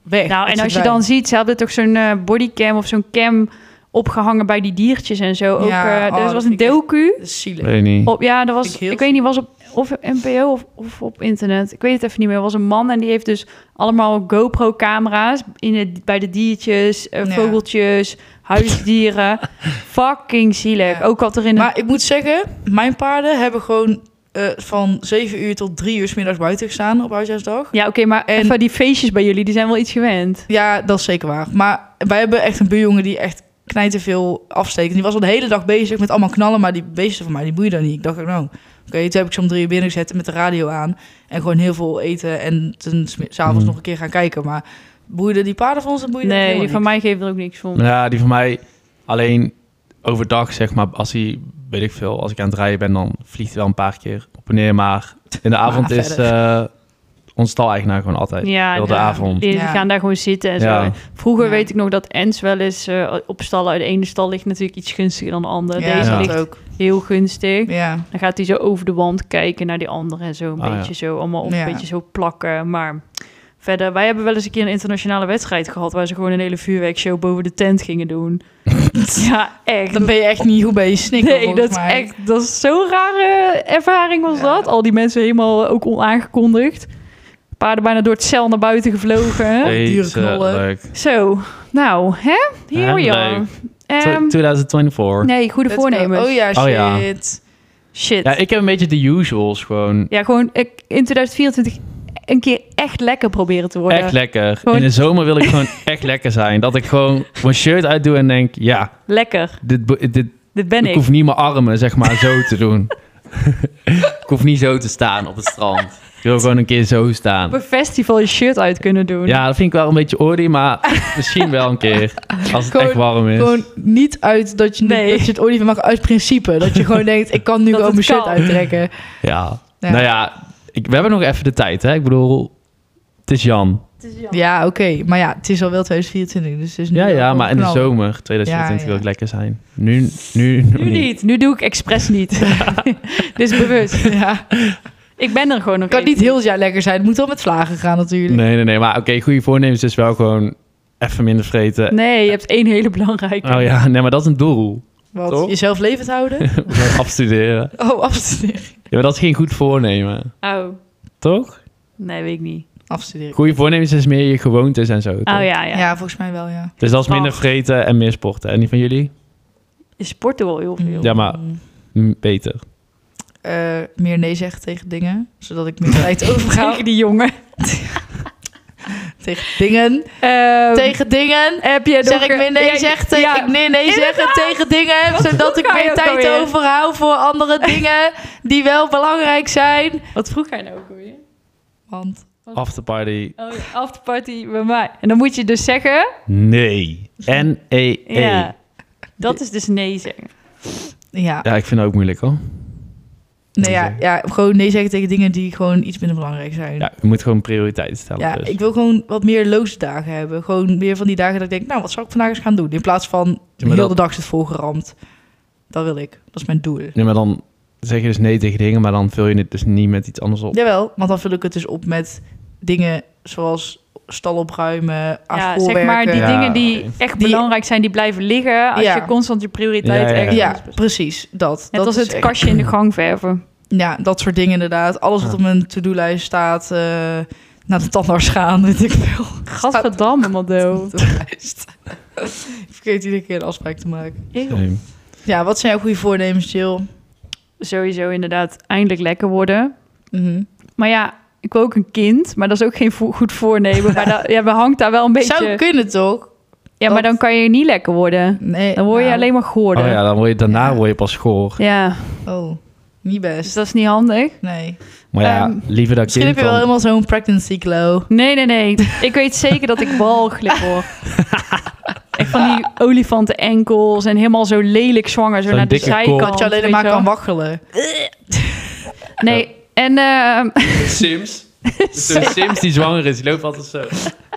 weg. Nou, Het en als je verdwijnt. dan ziet, ze hadden toch zo'n uh, bodycam of zo'n cam opgehangen bij die diertjes en zo. Ook, Ja, uh, oh, er dat was een vind ik docu. Dat is zielig. Weet je niet. Op, ja, dat Vind was, ik heel ik weet niet, was op of N P O of, of op internet. Ik weet het even niet meer. Er was een man en die heeft dus allemaal GoPro-camera's in het, bij de diertjes, uh, Ja. vogeltjes, huisdieren. Fucking zielig. Ja. Ook wat er in Maar ik moet zeggen, mijn paarden hebben gewoon uh, van zeven uur tot drie uur 's middags buiten gestaan op Oudjaarsdag. Ja, oké, okay, maar En- even die feestjes bij jullie, die zijn wel iets gewend. Ja, dat is zeker waar. Maar wij hebben echt een buurjongen die echt knijten veel afsteekt. Die was al de hele dag bezig met allemaal knallen, maar die beesten van mij, die boeien dan niet. Ik dacht ook, nou, oké, okay, toen heb ik ze om drie uur binnen gezet met de radio aan en gewoon heel veel eten en toen sm- s'avonds Mm. nog een keer gaan kijken. Maar boeide die paarden van ons, dat boeide Nee, helemaal die van niet. mij geven er ook niks van. Ja, die van mij alleen overdag, zeg maar, als hij, weet ik veel, als ik aan het rijden ben, dan vliegt hij wel een paar keer op en neer. Maar in de avond Maar is verder. uh, onze stal-eigenaar gewoon altijd. Ja, heel de ja. avond. Die, die Ja. gaan daar gewoon zitten en Ja. zo. Vroeger Ja. weet ik nog dat Ens wel eens uh, op stallen. De ene stal ligt natuurlijk iets gunstiger dan de andere. Ja, Deze Ja. dat ligt ook. heel gunstig. Ja. Dan gaat hij zo over de wand kijken naar die andere en zo een Ah, beetje zo allemaal op, Ja. een beetje zo plakken. Maar verder, wij hebben wel eens een keer een internationale wedstrijd gehad waar ze gewoon een hele vuurwerkshow boven de tent gingen doen. Ja, echt. Dan ben je echt niet, hoe ben je snikken Nee, volgens dat is mij. echt, dat is zo'n rare ervaring was Ja. dat. Al die mensen helemaal ook onaangekondigd. Paarden bijna door het cel naar buiten gevlogen. Hè? dierenknollen. leuk. Zo, nou, hè? Here Ja, we are. leuk. Ehm, twintig vierentwintig. nee, goede Let's go. voornemens. Oh ja, shit. Oh ja. Shit. Ja, ik heb een beetje de usuals gewoon. Ja, gewoon ik, in twintig vierentwintig een keer echt lekker proberen te worden. Echt lekker. Gewoon- In de zomer wil ik gewoon echt lekker zijn. Dat ik gewoon mijn shirt uitdoe en denk, ja, Lekker. dit, bo- dit, Dit ben ik ik. hoef niet mijn armen, zeg maar, zo te doen. Ik hoef niet zo te staan op het strand. Ik wil gewoon een keer zo staan. Op een festival je shirt uit kunnen doen. Ja, dat vind ik wel een beetje oordie, maar misschien wel een keer. Als het Gewoon- echt warm is. Gewoon niet uit dat je, Nee. dat je het olie van mag, uit principe. Dat je gewoon denkt, ik kan nu Dat gewoon mijn het shirt kan. uittrekken. Ja. Ja. Nou ja, ik, we hebben nog even de tijd, hè. Ik bedoel, het is Jan. Het is jammer. Ja, oké. Maar ja, het is al wel twintig vierentwintig, dus het is nu Ja, wel ja, gewoon maar in de knallen. zomer twintig vierentwintig Ja, ja. wil ik lekker zijn. Nu, nu, nog Nu niet. Nu doe ik expres niet. Dit is bewust. Ja. Ik ben er gewoon nog Het kan eens. niet heel het jaar lekker zijn. Het moet wel met vlagen gaan natuurlijk. Nee, nee, nee. Maar oké, goede voornemens is wel gewoon even minder vreten. Nee, je hebt één hele belangrijke. Oh ja, nee, maar dat is een doel. Wat? Toch? Jezelf levend houden? Afstuderen. Oh, afstuderen. Ja, maar dat is geen goed voornemen. Oh, Toch? nee, weet ik niet. Afstuderen. Goede voornemens is meer je gewoontes en zo. toch? Oh ja, ja. Ja. volgens mij wel, ja. Dus dat is minder Ach. vreten en meer sporten. En die van jullie? Je sport er wel heel veel. Ja, maar mm, beter. Eh, meer nee zeggen tegen dingen, zodat ik meer tijd overga Tegen die jongen. tegen dingen. Ehm, Tegen dingen. heb je Zeg nog- ik meer nee Ja, zeg tegen ja, ik nee nee zeggen inderdaad. tegen dingen, Wat zodat vroeg ik hij meer ook tijd alweer? overhoud voor andere dingen die wel belangrijk zijn. Wat vroeg hij nou ook alweer? Want Afterparty. Oh ja, afterparty bij mij. En dan moet je dus zeggen... Nee. N E E. Ja, dat is dus nee zeggen. ja, Ja, ik vind dat ook moeilijk hoor. nee, ja, ja, gewoon nee zeggen tegen dingen die gewoon iets minder belangrijk zijn. Ja, je moet gewoon prioriteiten stellen. Ja, dus. ik wil gewoon wat meer loze dagen hebben. Gewoon meer van die dagen dat ik denk, nou, wat zal ik vandaag eens gaan doen? In plaats van Ja, maar heel dat- de dag zit volgeramd. Dat wil ik. Dat is mijn doel. Nee, maar dan zeg je dus nee tegen dingen, maar dan vul je het dus niet met iets anders op. Jawel, want dan vul ik het dus op met dingen zoals stal opruimen, aan Ja, school zeg maar die werken. Ja, dingen die oké. echt Die- belangrijk zijn, die blijven liggen als Ja. je constant je prioriteit Ja, ja, ja. ergens Ja, anders besteedt. precies. Dat. Net dat als is het echt- kastje in de gang verven. Ja, dat soort dingen inderdaad. Alles wat Ah. op mijn to-do-lijst staat. eh, naar de tandarts gaan, weet ik veel. Gadverdamme, Mado. To-do-lijst. Ik vergeet iedere keer een afspraak te maken. Nee. Ja, wat zijn jouw goede voornemens, Jill? Sowieso inderdaad eindelijk lekker worden. Mhm. Maar ja, ik wil ook een kind, maar dat is ook geen vo- goed voornemen. Maar dat, ja, we hangt daar wel een beetje... Zou kunnen, toch? Ja, maar dan kan je niet lekker worden. Nee. Dan word je nou, alleen maar goorder. Oh ja, dan word je, daarna Ja. word je pas schoor. Ja, Oh, niet dus best. dat is niet handig. Nee. Maar ja, Ehm, liever dat Misschien kind heb je wel dan... helemaal zo'n pregnancy glow. Nee, nee, nee. Ik weet zeker dat ik walgelijk word. Echt van die olifanten enkels en helemaal zo lelijk zwanger. Zo Zo'n naar de dikke kop. zijkant. Dat je alleen weet maar je wel. kan waggelen. Nee, en ehm, Sims. Zo'n Sims die zwanger is, die loopt altijd zo.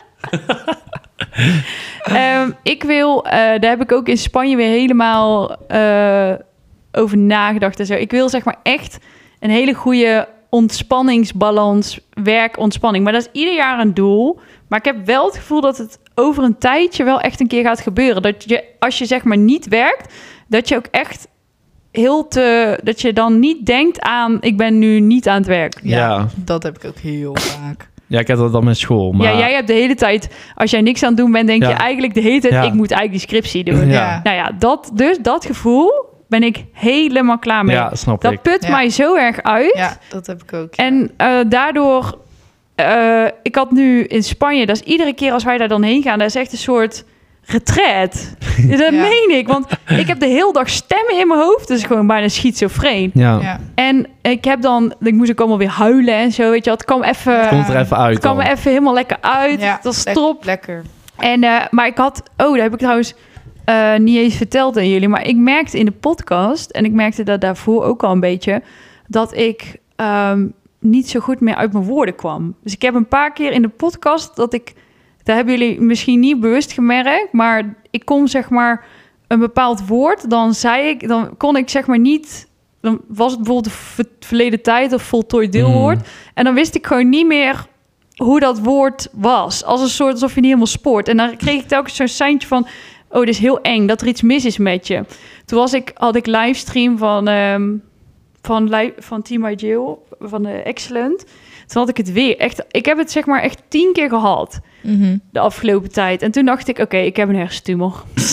ehm, ik wil... eh, daar heb ik ook in Spanje weer helemaal eh, over nagedacht en zo. Ik wil zeg maar echt een hele goede ontspanningsbalans, werk, ontspanning. Maar dat is ieder jaar een doel. Maar ik heb wel het gevoel dat het over een tijdje wel echt een keer gaat gebeuren. Dat je, als je zeg maar niet werkt, dat je ook echt heel te... dat je dan niet denkt aan, ik ben nu niet aan het werk. Ja, Ja. dat heb ik ook heel vaak. Ja, ik heb dat dan met school. Maar... Ja, jij hebt de hele tijd, als jij niks aan het doen bent, denk Ja. je eigenlijk de hele tijd, Ja. ik moet eigenlijk die scriptie doen. Ja. Nou ja, dat, dus dat gevoel ben ik helemaal klaar mee. Ja, snap dat ik. put Ja. mij zo erg uit. Ja, dat heb ik ook. ja. En uh, daardoor, uh, ik had nu in Spanje, dat is iedere keer als wij daar dan heen gaan, dat is echt een soort retreat. Dat Ja. meen ik, want ik heb de hele dag stemmen in mijn hoofd, dus gewoon bijna schizofreen. Ja. Ja. En ik heb dan, ik moest ook allemaal weer huilen en zo, weet je, het kwam even, Komt er even uit het kwam dan. me even helemaal lekker uit. Ja, Het was lek- top. Lekker. En, uh, maar ik had, oh, dat heb ik trouwens uh, niet eens verteld aan jullie, maar ik merkte in de podcast, en ik merkte dat daarvoor ook al een beetje, dat ik um, niet zo goed meer uit mijn woorden kwam. Dus ik heb een paar keer in de podcast dat ik, dat hebben jullie misschien niet bewust gemerkt, maar ik kon zeg maar een bepaald woord, dan zei ik, dan kon ik zeg maar niet, dan was het bijvoorbeeld een ver- verleden tijd of voltooid deelwoord, Mm. en dan wist ik gewoon niet meer hoe dat woord was. Als een soort alsof je niet helemaal spoort. En dan kreeg ik telkens zo'n seintje van, oh, dit is heel eng, dat er iets mis is met je. Toen was ik, had ik livestream van, um, van, li- van Team I Jail, van de Excellent. Toen had ik het weer. Echt, ik heb het zeg maar echt tien keer gehad Mhm. de afgelopen tijd. En toen dacht ik, oké, okay, ik heb een hersentumor.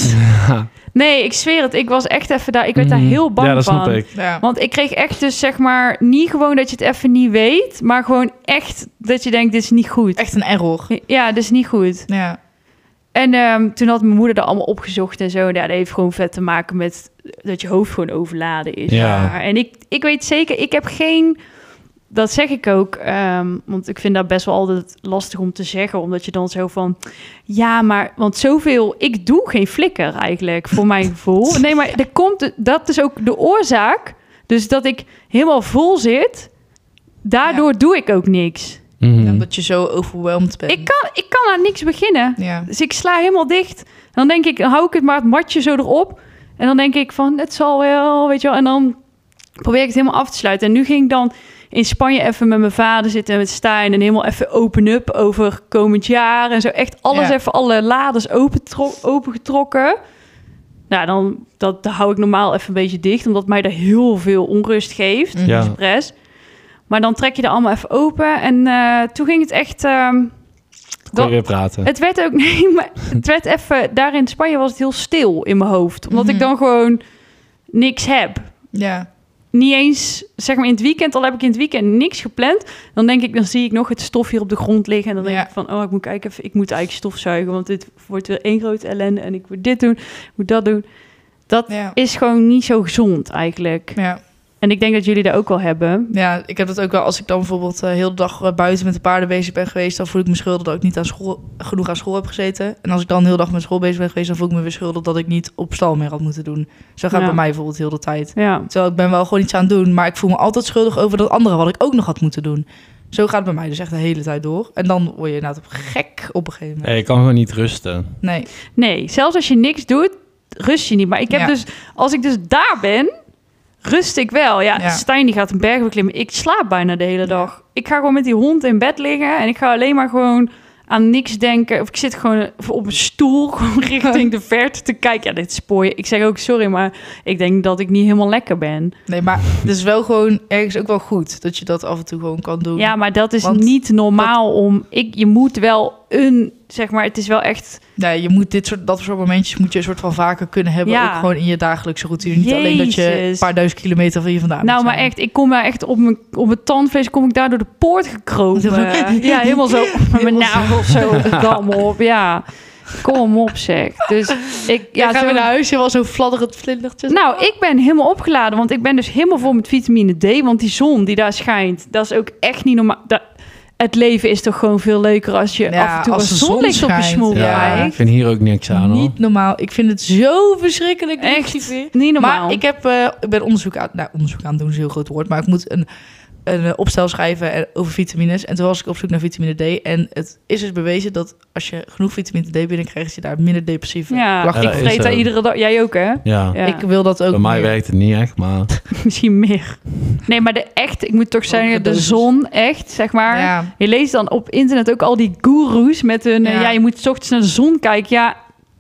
Nee, ik zweer het. Ik was echt even daar. Ik werd daar Mhm. heel bang Ja, dat van. snap ik. Ja. Want ik kreeg echt dus zeg maar niet gewoon dat je het even niet weet, maar gewoon echt dat je denkt, dit is niet goed. Echt een error. Ja, dit is niet goed. Ja. En um, toen had mijn moeder dat allemaal opgezocht en zo. Ja, dat heeft gewoon vet te maken met dat je hoofd gewoon overladen is. Ja. En ik, ik weet zeker, ik heb geen... Dat zeg ik ook, um, want ik vind dat best wel altijd lastig om te zeggen. Omdat je dan zo van... Ja, maar... Want zoveel... Ik doe geen flikker eigenlijk, voor mijn gevoel. Nee, maar er komt, dat is ook de oorzaak. Dus dat ik helemaal vol zit. Daardoor Ja. doe ik ook niks. Mhm. Omdat je zo overweldigd bent. Ik kan, ik kan aan niks beginnen. Ja. Dus ik sla helemaal dicht. En dan denk ik, dan hou ik het maar het matje zo erop. En dan denk ik van, het zal wel, weet je wel. En dan probeer ik het helemaal af te sluiten. En nu ging ik dan in Spanje even met mijn vader zitten en met Stijn. En helemaal even open-up over komend jaar. En zo echt alles Ja. even, alle laders open opengetrokken. Nou, dan dat, dat hou ik normaal even een beetje dicht. Omdat mij dat heel veel onrust geeft. Mhm. Ja. Stress. Maar dan trek je er allemaal even open. En uh, toen ging het echt... Um, Kon je weer praten. het werd ook... Nee, maar het werd even... Daar in Spanje was het heel stil in mijn hoofd. Omdat Mhm. ik dan gewoon niks heb. Ja. Niet eens, zeg maar in het weekend, al heb ik in het weekend niks gepland. Dan denk ik, dan zie ik nog het stof hier op de grond liggen. En dan denk Ja. ik van, oh, ik moet kijken even, ik moet eigenlijk stofzuigen. Want dit wordt weer één grote ellende. En ik moet dit doen, ik moet dat doen. Dat Ja. is gewoon niet zo gezond eigenlijk. Ja. En ik denk dat jullie dat ook wel hebben. Ja, ik heb dat ook wel. Als ik dan bijvoorbeeld uh, heel de dag uh, buiten met de paarden bezig ben geweest, dan voel ik me schuldig dat ik niet aan school, genoeg aan school heb gezeten. En als ik dan heel de dag met school bezig ben geweest, dan voel ik me weer schuldig dat ik niet op stal meer had moeten doen. Zo gaat Ja. bij mij bijvoorbeeld heel de tijd. Ja. Terwijl ik ben wel gewoon iets aan het doen, maar ik voel me altijd schuldig over dat andere wat ik ook nog had moeten doen. Zo gaat het bij mij dus echt de hele tijd door. En dan word je inderdaad op gek op een gegeven moment. Ja, je kan gewoon niet rusten. Nee. Nee, zelfs als je niks doet, rust je niet. Maar ik heb Ja. dus, als ik dus daar ben, rust ik wel. Ja, Ja. Stijn die gaat een berg beklimmen. Ik slaap bijna de hele dag. Ik ga gewoon met die hond in bed liggen en ik ga alleen maar gewoon aan niks denken. Of ik zit gewoon op een stoel, gewoon richting de verte te kijken. Ja, dit spoor je. Ik zeg ook sorry, maar ik denk dat ik niet helemaal lekker ben. Nee, maar het is wel gewoon ergens ook wel goed dat je dat af en toe gewoon kan doen. Ja, maar dat is Want niet normaal om... Ik, je moet wel een, zeg maar, het is wel echt... Nee, je moet dit soort, dat soort momentjes moet je een soort van vaker kunnen hebben. Ja. Ook gewoon in je dagelijkse routine. Niet alleen dat je Jezus. een paar duizend kilometer van je vandaan Nou, moet maar zijn. echt, ik kom daar echt op mijn, op mijn tandvlees, kom ik daar door de poort gekropen. Ja, helemaal zo, met mijn Helemaal zo. nagels zo op de dam op. Ja, kom op zeg. Dus ik, Ja, ja, gaan we zo, naar huis, je was zo fladderend vlindertje. nou, ik ben helemaal opgeladen, want ik ben dus helemaal vol met vitamine D. Want die zon die daar schijnt, dat is ook echt niet normaal. Dat, het leven is toch gewoon veel leuker als je Ja, af en toe als als de zon zon ligt op je schijnt. smoel Ja. ik kijkt. vind hier ook niks aan, hoor. Niet normaal. Ik vind het zo verschrikkelijk. Echt Lucifer. niet normaal. Maar ik, heb, eh, ik ben onderzoek aan... Nou, onderzoek aan doen is een heel groot woord. Maar ik moet een, een eh, opstel schrijven en- over vitamines. En toen was ik op zoek naar vitamine D. En het is dus bewezen dat als je genoeg vitamine D binnenkrijgt... je daar minder depressieve ja, klachten Ja, ik dat van. is vreet daar zo. iedere dag. Jij ook, hè? Ja, Ja. Ik wil dat ook bij mij meer. werkt het niet echt, maar... Misschien meer. Nee, maar de echt, ik moet toch zeggen, de dosis. zon, echt, zeg maar. Ja. Je leest dan op internet ook al die goeroes met hun... eh, Ja. Ja, je moet 's ochtends naar de zon kijken. Ja,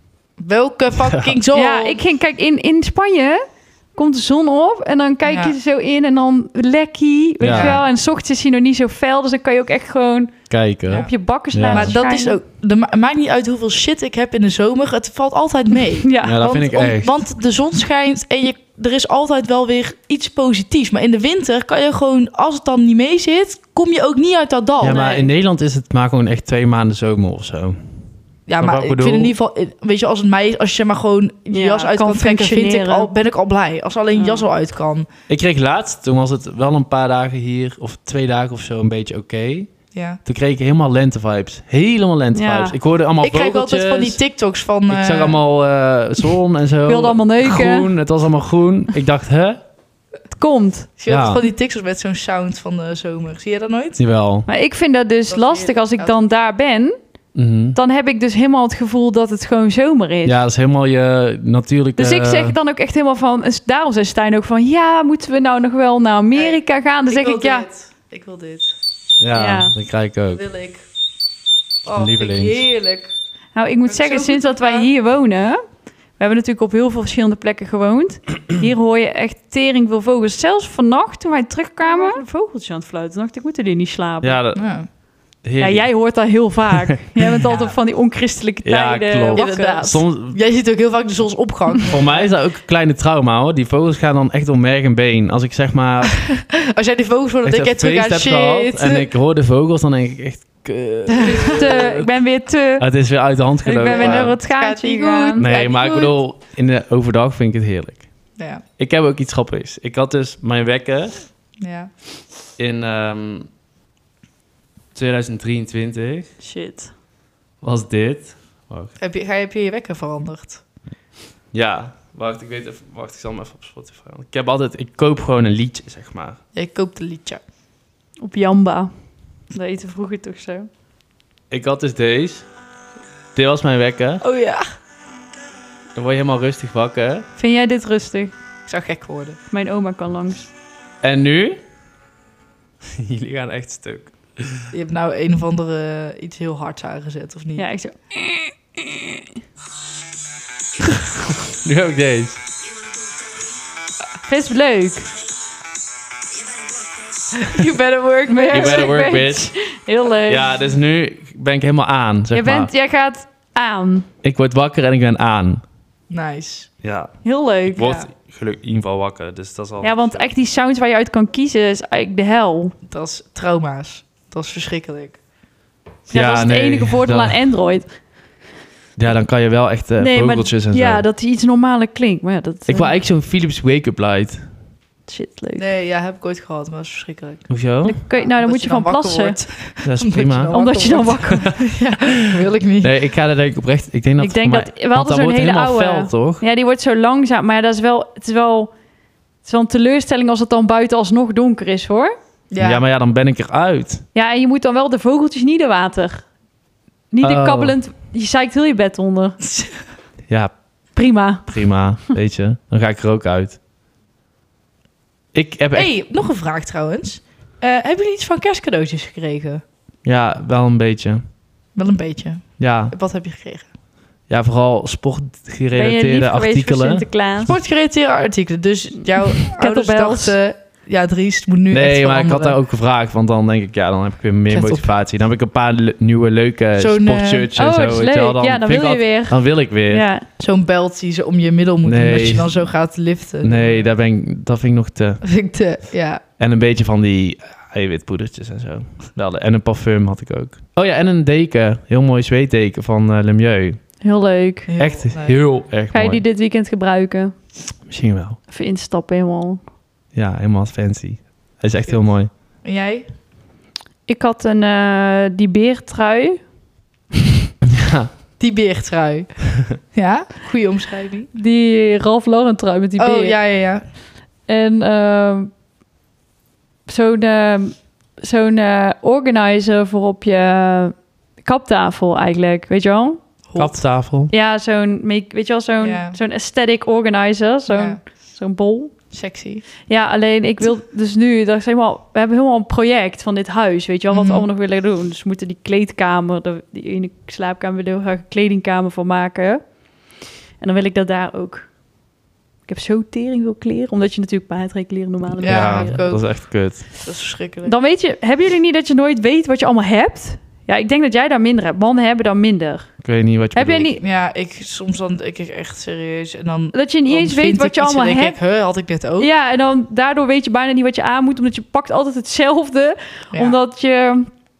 Welke fucking zon? ja ik ging, kijk, in, in Spanje komt de zon op en dan kijk je Ja. er zo in en dan lekkie, weet Ja. je wel. En 's ochtends is hij nog niet zo fel, dus dan kan je ook echt gewoon Kijken. op je bakken Ja. slaan. Maar dat is ook... Het ma- maakt niet uit hoeveel shit ik heb in de zomer. Het valt altijd mee. Ja, Ja, dat vind ik om- echt. Want de zon schijnt en je, er is altijd wel weer iets positiefs. Maar in de winter kan je gewoon, als het dan niet mee zit, kom je ook niet uit dat dal. Ja, maar Nee. in Nederland is het maar gewoon echt twee maanden zomer of zo. Ja, Maar maar wat ik ik vind in bedoel- ieder geval, weet je, als het mei is, als je maar gewoon je Ja, jas uit kan kan, trekken, vind ik functioneren. al, ben ik al blij. Als alleen je Ja. jas al uit kan. Ik kreeg laatst, toen was het wel een paar dagen hier, of twee dagen of zo, een beetje oké. Ja. Toen kreeg ik helemaal lente-vibes. Helemaal lente-vibes. Ja. Ik hoorde allemaal Ik krijg vogeltjes. altijd van die TikToks van... Ik eh, zag allemaal eh, zon en zo. Ik wilde allemaal neuken. Groen, het was allemaal groen. Ik dacht, hè? het komt. zie je altijd Ja. van die TikToks met zo'n sound van de zomer. Zie je dat nooit? Jawel. Maar ik vind dat dus Dat is lastig heerlijk. als ik dan daar ben. Mhm. Dan heb ik dus helemaal het gevoel dat het gewoon zomer is. Ja, dat is helemaal je natuurlijke... Dus ik zeg dan ook echt helemaal van... en daarom zei Stijn ook van... ja, moeten we nou nog wel naar Amerika gaan? Dan zeg wil ik, ja... dit. Ik wil dit. Ja, Ja. dat krijg ik ook. Dat wil ik. Oh, Lievelings. vind ik heerlijk. Nou, ik moet Ben ik zeggen, zo sinds goed dat wij gedaan? hier wonen... we hebben natuurlijk op heel veel verschillende plekken gewoond. Hier hoor je echt tering veel vogels. Zelfs vannacht, toen wij terugkwamen... de vogeltjes aan het fluiten. Toen dacht ik, moeten die niet slapen? Ja, dat, Ja. Ja, heerlijk. jij hoort dat heel vaak. Jij bent altijd van die onchristelijke Ja, tijden klopt. wakker. Inderdaad. Soms, Jij ziet ook heel vaak de zonsopgang. voor mij is dat ook een kleine trauma, hoor. Die vogels gaan dan echt om merg en been. Als ik zeg maar Als jij die vogels hoort, dan echt denk een jij terug feest aan heb shit. gehad en ik hoor de vogels, dan denk ik echt... kut. Te- ik ben weer te... Het is weer uit de hand Ik gelopen. ben weer naar het Gaat gaatje niet gegaan. goed. Nee, Ja, maar ik goed. bedoel, in de overdag vind ik het heerlijk. Ja, Ik heb ook iets grappigs. Ik had dus mijn wekker ja. in ehm tweeduizend drieëntwintig. Shit. Was dit. Wacht. Heb je, ga je, heb je je wekker veranderd? Ja, wacht, ik weet even. Wacht, ik zal hem even op Spotify. Ik heb altijd, ik koop gewoon een liedje, zeg maar. Jij koopt een liedje. Op Jamba. Dat eten vroeger toch zo? Ik had dus deze. Dit was mijn wekker. Oh ja. Dan word je helemaal rustig wakker. Vind jij dit rustig? Ik zou gek worden. Mijn oma kan langs. En nu? Jullie gaan echt stuk. Je hebt nou een of andere eh, iets heel hards aangezet, of niet? Ja, ik zo... Nu heb ik deze. Best leuk. You better work, man. You better work, bitch. Heel leuk. Ja, dus nu ben ik helemaal aan, zeg jij, bent, maar. jij gaat aan. Ik word wakker en ik ben aan. Nice. Ja. Heel leuk. Ik word Ja. gelukkig in ieder geval wakker, dus dat is al... Ja, want echt die sounds waar je uit kan kiezen is eigenlijk de hel. Dat is trauma's. Dat is verschrikkelijk. Ja, dat is het nee, enige voordeel dan- aan Android. Ja, dan kan je wel echt uh, Nee, maar- vogeltjes en zo. Ja, dat die iets normaler klinkt. Maar ja, dat... Ik wil eigenlijk zo'n Philips wake-up light. Shit, leuk. Nee, ja, heb ik ooit gehad, maar dat is verschrikkelijk. Hoezo? Dan kun je, nou, dan Omdat moet je van wakker plassen. wordt. Dat is Omdat je prima. dan- Omdat je dan wakker wakker Ja, wil ik niet. Nee, ik ga er denk ik oprecht... Ik denk dat Ik denk voor dat- mij, we want hadden dan zo'n wordt het hele helemaal oude- fel, toch? Ja, die wordt zo langzaam. Maar ja, dat is wel, het is wel, het is wel een teleurstelling als het dan buiten alsnog donker is, hoor. Ja. maar ja, dan ben ik eruit. Ja, en je moet dan wel de vogeltjes niet in water. Niet de Oh. kabbelend, je zeikt heel je bed onder. Ja, Prima. prima. Weet je, dan ga ik er ook uit. Ik heb echt... hey, nog een vraag trouwens. Eh, hebben jullie iets van kerstcadeautjes gekregen? Ja, wel een beetje. Wel een beetje. Ja, Wat heb je gekregen? ja vooral Ben je lief sportgerelateerde geweest voor artikelen. Sinterklaas? Sportgerelateerde artikelen. Dus jouw ouders Kettlebells. dachten... Ja, Dries, het moet nu echt Nee, maar ik had veranderen. daar ook gevraagd, want dan denk ik, ja, dan heb ik weer meer Let op. motivatie. Dan heb ik een paar le- nieuwe leuke Zo'n, eh, sportshirts Oh, en zo. dat is weet je wel. leuk. Ja, dan vind wil ik je altijd- weer. Dan wil ik weer. Ja, Zo'n belt die ze om je middel moet doen, Nee. dat je dan zo gaat liften. Nee, daar ben ik, dat vind ik nog te... Dat vind ik te... Ja. En een beetje van die eiwitpoedertjes en zo. Wel, en een parfum had ik ook. Oh ja, en een deken. Heel mooi zweetdeken van eh Lemieux. heel leuk. Heel Echt leuk. heel erg Ga je mooi. die dit weekend gebruiken? Misschien wel. Even instappen helemaal. Ja, helemaal fancy. Hij is echt heel mooi. En jij? ik had een uh, die beertrui. Ja. Die beertrui. Ja, goede omschrijving. Die Ralph Lauren trui met die beer. Oh, ja, ja, ja. En uh, zo'n, uh, zo'n uh, organizer voor op je kaptafel eigenlijk, weet je wel? Kaptafel. Ja, zo'n, weet je wel, zo'n, Ja. zo'n aesthetic organizer, zo'n, Ja. zo'n bol. Sexy. Ja, alleen ik wil dus nu, dat is helemaal, we hebben helemaal een project van dit huis, weet je wel, wat we Mhm. allemaal nog willen doen. Dus we moeten die kleedkamer, de, die ene slaapkamer, willen we graag een kledingkamer van maken. En dan wil ik dat daar ook. Ik heb zo tering veel kleren, omdat je natuurlijk paardrijkleren normale Ja, Ja, ik ook. dat is echt kut. Dat is verschrikkelijk. Dan weet je, hebben jullie niet dat je nooit weet wat je allemaal hebt? Ja, ik denk dat jij daar minder hebt. Mannen hebben dan minder. Ik weet niet wat je Heb jij bedoelt. niet Ja, ik soms dan ik echt serieus en dan dat je niet dan eens weet vind wat ik je iets en allemaal denk hebt? Ik, huh, had ik dit ook? Ja, en dan daardoor weet je bijna niet wat je aan moet, omdat je pakt altijd hetzelfde, Ja. omdat je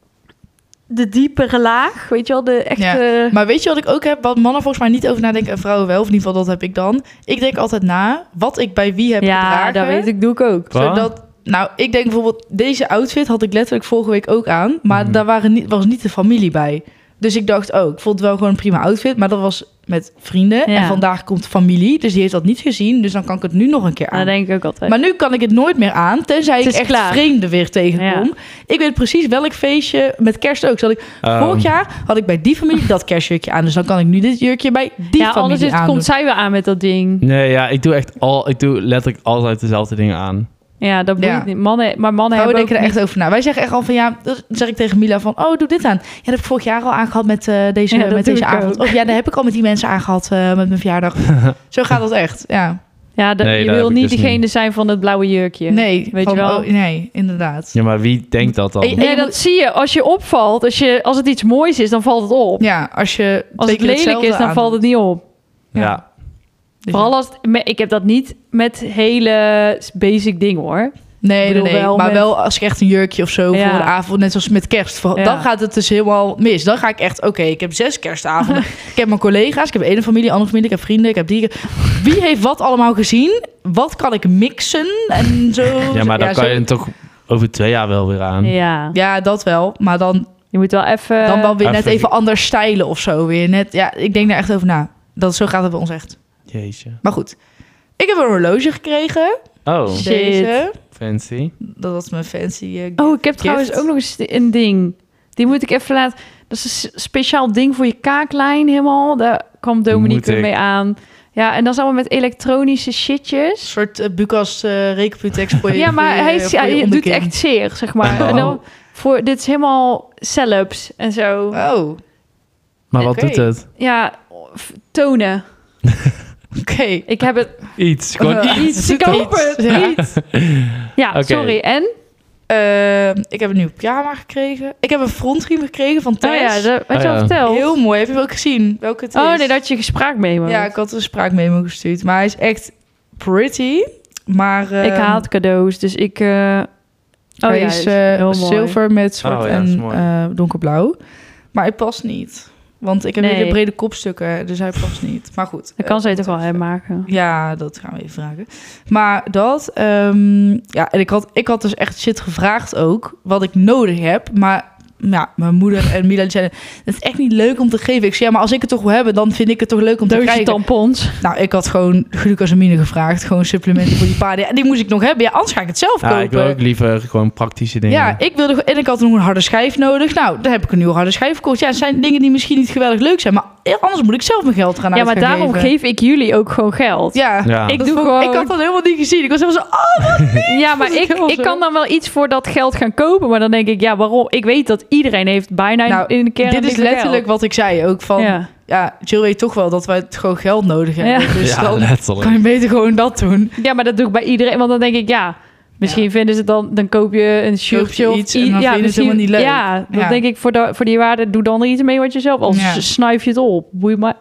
de diepere laag, weet je wel, de echte. Maar weet je wat ik ook heb, wat mannen volgens mij niet over nadenken en vrouwen wel, of in ieder geval dat heb ik dan. Ik denk altijd na wat ik bij wie heb Ja, gedragen. dat weet ik, doe ik ook. Wat? Zodat, nou, ik denk bijvoorbeeld, deze outfit had ik letterlijk vorige week ook aan, maar Mhm. daar waren niet, was niet de familie bij. Dus ik dacht ook, ik vond het wel gewoon een prima outfit, maar dat was met vrienden. Ja. En vandaag komt familie, dus die heeft dat niet gezien, dus dan kan ik het nu nog een keer aan. Dat denk ik ook altijd. Maar nu kan ik het nooit meer aan, tenzij Het ik is echt klaar. vreemden weer tegenkom. Ik weet precies welk feestje, met kerst ook. Zal ik, Um, vorig jaar had ik bij die familie dat kerstjurkje aan, dus dan kan ik nu dit jurkje bij die ja, anders familie is het, aan. komt zij weer aan met dat ding. Nee, ja, ik doe echt al, ik doe letterlijk altijd dezelfde dingen aan. Ja, dat boeit Ja. niet. Mannen, maar mannen Vrouwen hebben denken ook er echt niet- over na. Wij zeggen echt al van ja, dan zeg ik tegen Mila van, oh, doe dit aan. Ja, dat heb ik vorig jaar al aangehad met eh, deze, Ja, dat met doe deze ik avond. ook. Of ja, daar heb ik al met die mensen aangehad uh, met mijn verjaardag. Zo gaat dat echt, ja. Ja, dat, Nee, je dat wil heb ik niet dus degene niet. zijn van het blauwe jurkje. Nee, Weet van, je wel? oh, nee, inderdaad. Ja, maar wie denkt dat dan? Hey, Nee, je dat moet- zie je. Als je opvalt, als, je, als het iets moois is, dan valt het op. Ja, als je Als twee het keer lelijk hetzelfde is, dan aan valt het niet op. ja. ja. Dus Vooral als het, me- ik heb dat niet met hele basic dingen hoor. Nee, Ik nee, bedoel nee. wel maar met- wel als ik echt een jurkje of zo Ja. voor de avond, net zoals met kerst, voor- Ja. dan gaat het dus helemaal mis. Dan ga ik echt, oké, ik heb zes kerstavonden. Ik heb mijn collega's, ik heb ene familie, andere familie, ik heb vrienden, ik heb die. Wie heeft wat allemaal gezien? Wat kan ik mixen en zo? Ja, maar dan ja, kan zo- je hem toch over twee jaar wel weer aan. Ja. Ja, dat wel. Maar dan, Je moet wel even... dan wel weer net even- even anders stijlen of zo. Weer net, ja, ik denk daar echt over na. Dat, zo gaat het bij ons echt. Jeetje. Maar goed. Ik heb een horloge gekregen. Oh, Shit. Deze. fancy. Dat was mijn fancy eh, Oh, ik heb trouwens ook nog eens een ding. Die moet ik even laten... Dat is een s- speciaal ding voor je kaaklijn helemaal. Daar kwam Dominique Moet weer ik. mee aan. Ja, en dat is allemaal met elektronische Een shitjes. soort uh, Bucas uh, Rekenputex voor je Ja, maar voor je- hij is, voor ja, je je doet onderkin. echt zeer, zeg maar. Oh. En dan voor, dit is helemaal cellups en zo. Oh, Maar wat Oké. doet het? Ja, f- tonen. oké. Ik heb het... Iets. Gewoon Uh, iets. Iets, ik hoop het. Ja. Iets. Ja, Oké. sorry. En? Uh, ik heb een nieuw pyjama gekregen. Ik heb een frontriem gekregen van Oh Tess. ja, dat had je Oh al ja. verteld. Heel mooi. Heb je wel gezien welke het is? Oh nee, dat je gespraak mee Ja, ik had een spraakmemo gestuurd. Maar hij is echt pretty. Maar uh, Ik haat cadeaus, dus ik... eh, Oh hij ja, is is heel uh, mooi. zilver met zwart Oh ja, dat is en mooi. uh, donkerblauw. Maar hij past niet. Want ik heb Nee. hele brede kopstukken, dus hij past niet. Maar goed. Dat kan uh, zij toch wel hem maken. Ja, dat gaan we even vragen. Maar dat, ehm, ja, en ik had, ik had dus echt shit gevraagd ook, wat ik nodig heb. Maar ja, mijn moeder en Mila die zeiden, het is echt niet leuk om te geven. Ik zei, ja, maar als ik het toch wil hebben, dan vind ik het toch leuk om te Doosje krijgen. tampons. Nou, ik had gewoon glucosamine gevraagd, gewoon supplementen voor die paarden. Ja, die moest ik nog hebben. Ja, anders ga ik het zelf Ja, kopen. ik wil ook liever gewoon praktische dingen. Ja, ik wilde en ik had nog een harde schijf nodig. Nou, dan heb ik een nieuwe harde schijf gekocht. Ja, het zijn dingen die misschien niet geweldig leuk zijn, maar anders moet ik zelf mijn geld gaan Ja, maar uitgeven. daarom geef ik jullie ook gewoon geld. Ja, Ja. Ik dat doe vond- gewoon... ik had dat helemaal niet gezien. Ik was helemaal zo, oh, Ja, maar Dat is ik, heel ik zo. kan dan wel iets voor dat geld gaan kopen. Maar dan denk ik, ja, waarom? Ik weet dat iedereen heeft bijna Nou, in de kern dit is liever letterlijk geld. wat ik zei ook van, ja, Ja. Jill weet toch wel dat wij het gewoon geld nodig hebben. Ja. Dus Ja, dan letterlijk. kan je beter gewoon dat doen. ja, maar dat doe ik bij iedereen. Want dan denk ik, ja, misschien Ja. vinden ze dan... Dan koop je een shirtje of iets en i- dan ja, vind je het misschien- helemaal niet leuk. Ja, dan Ja. denk ik, voor, de, voor die waarde, doe dan er iets mee wat je zelf... Als Ja. snuif je het op. Boei maar.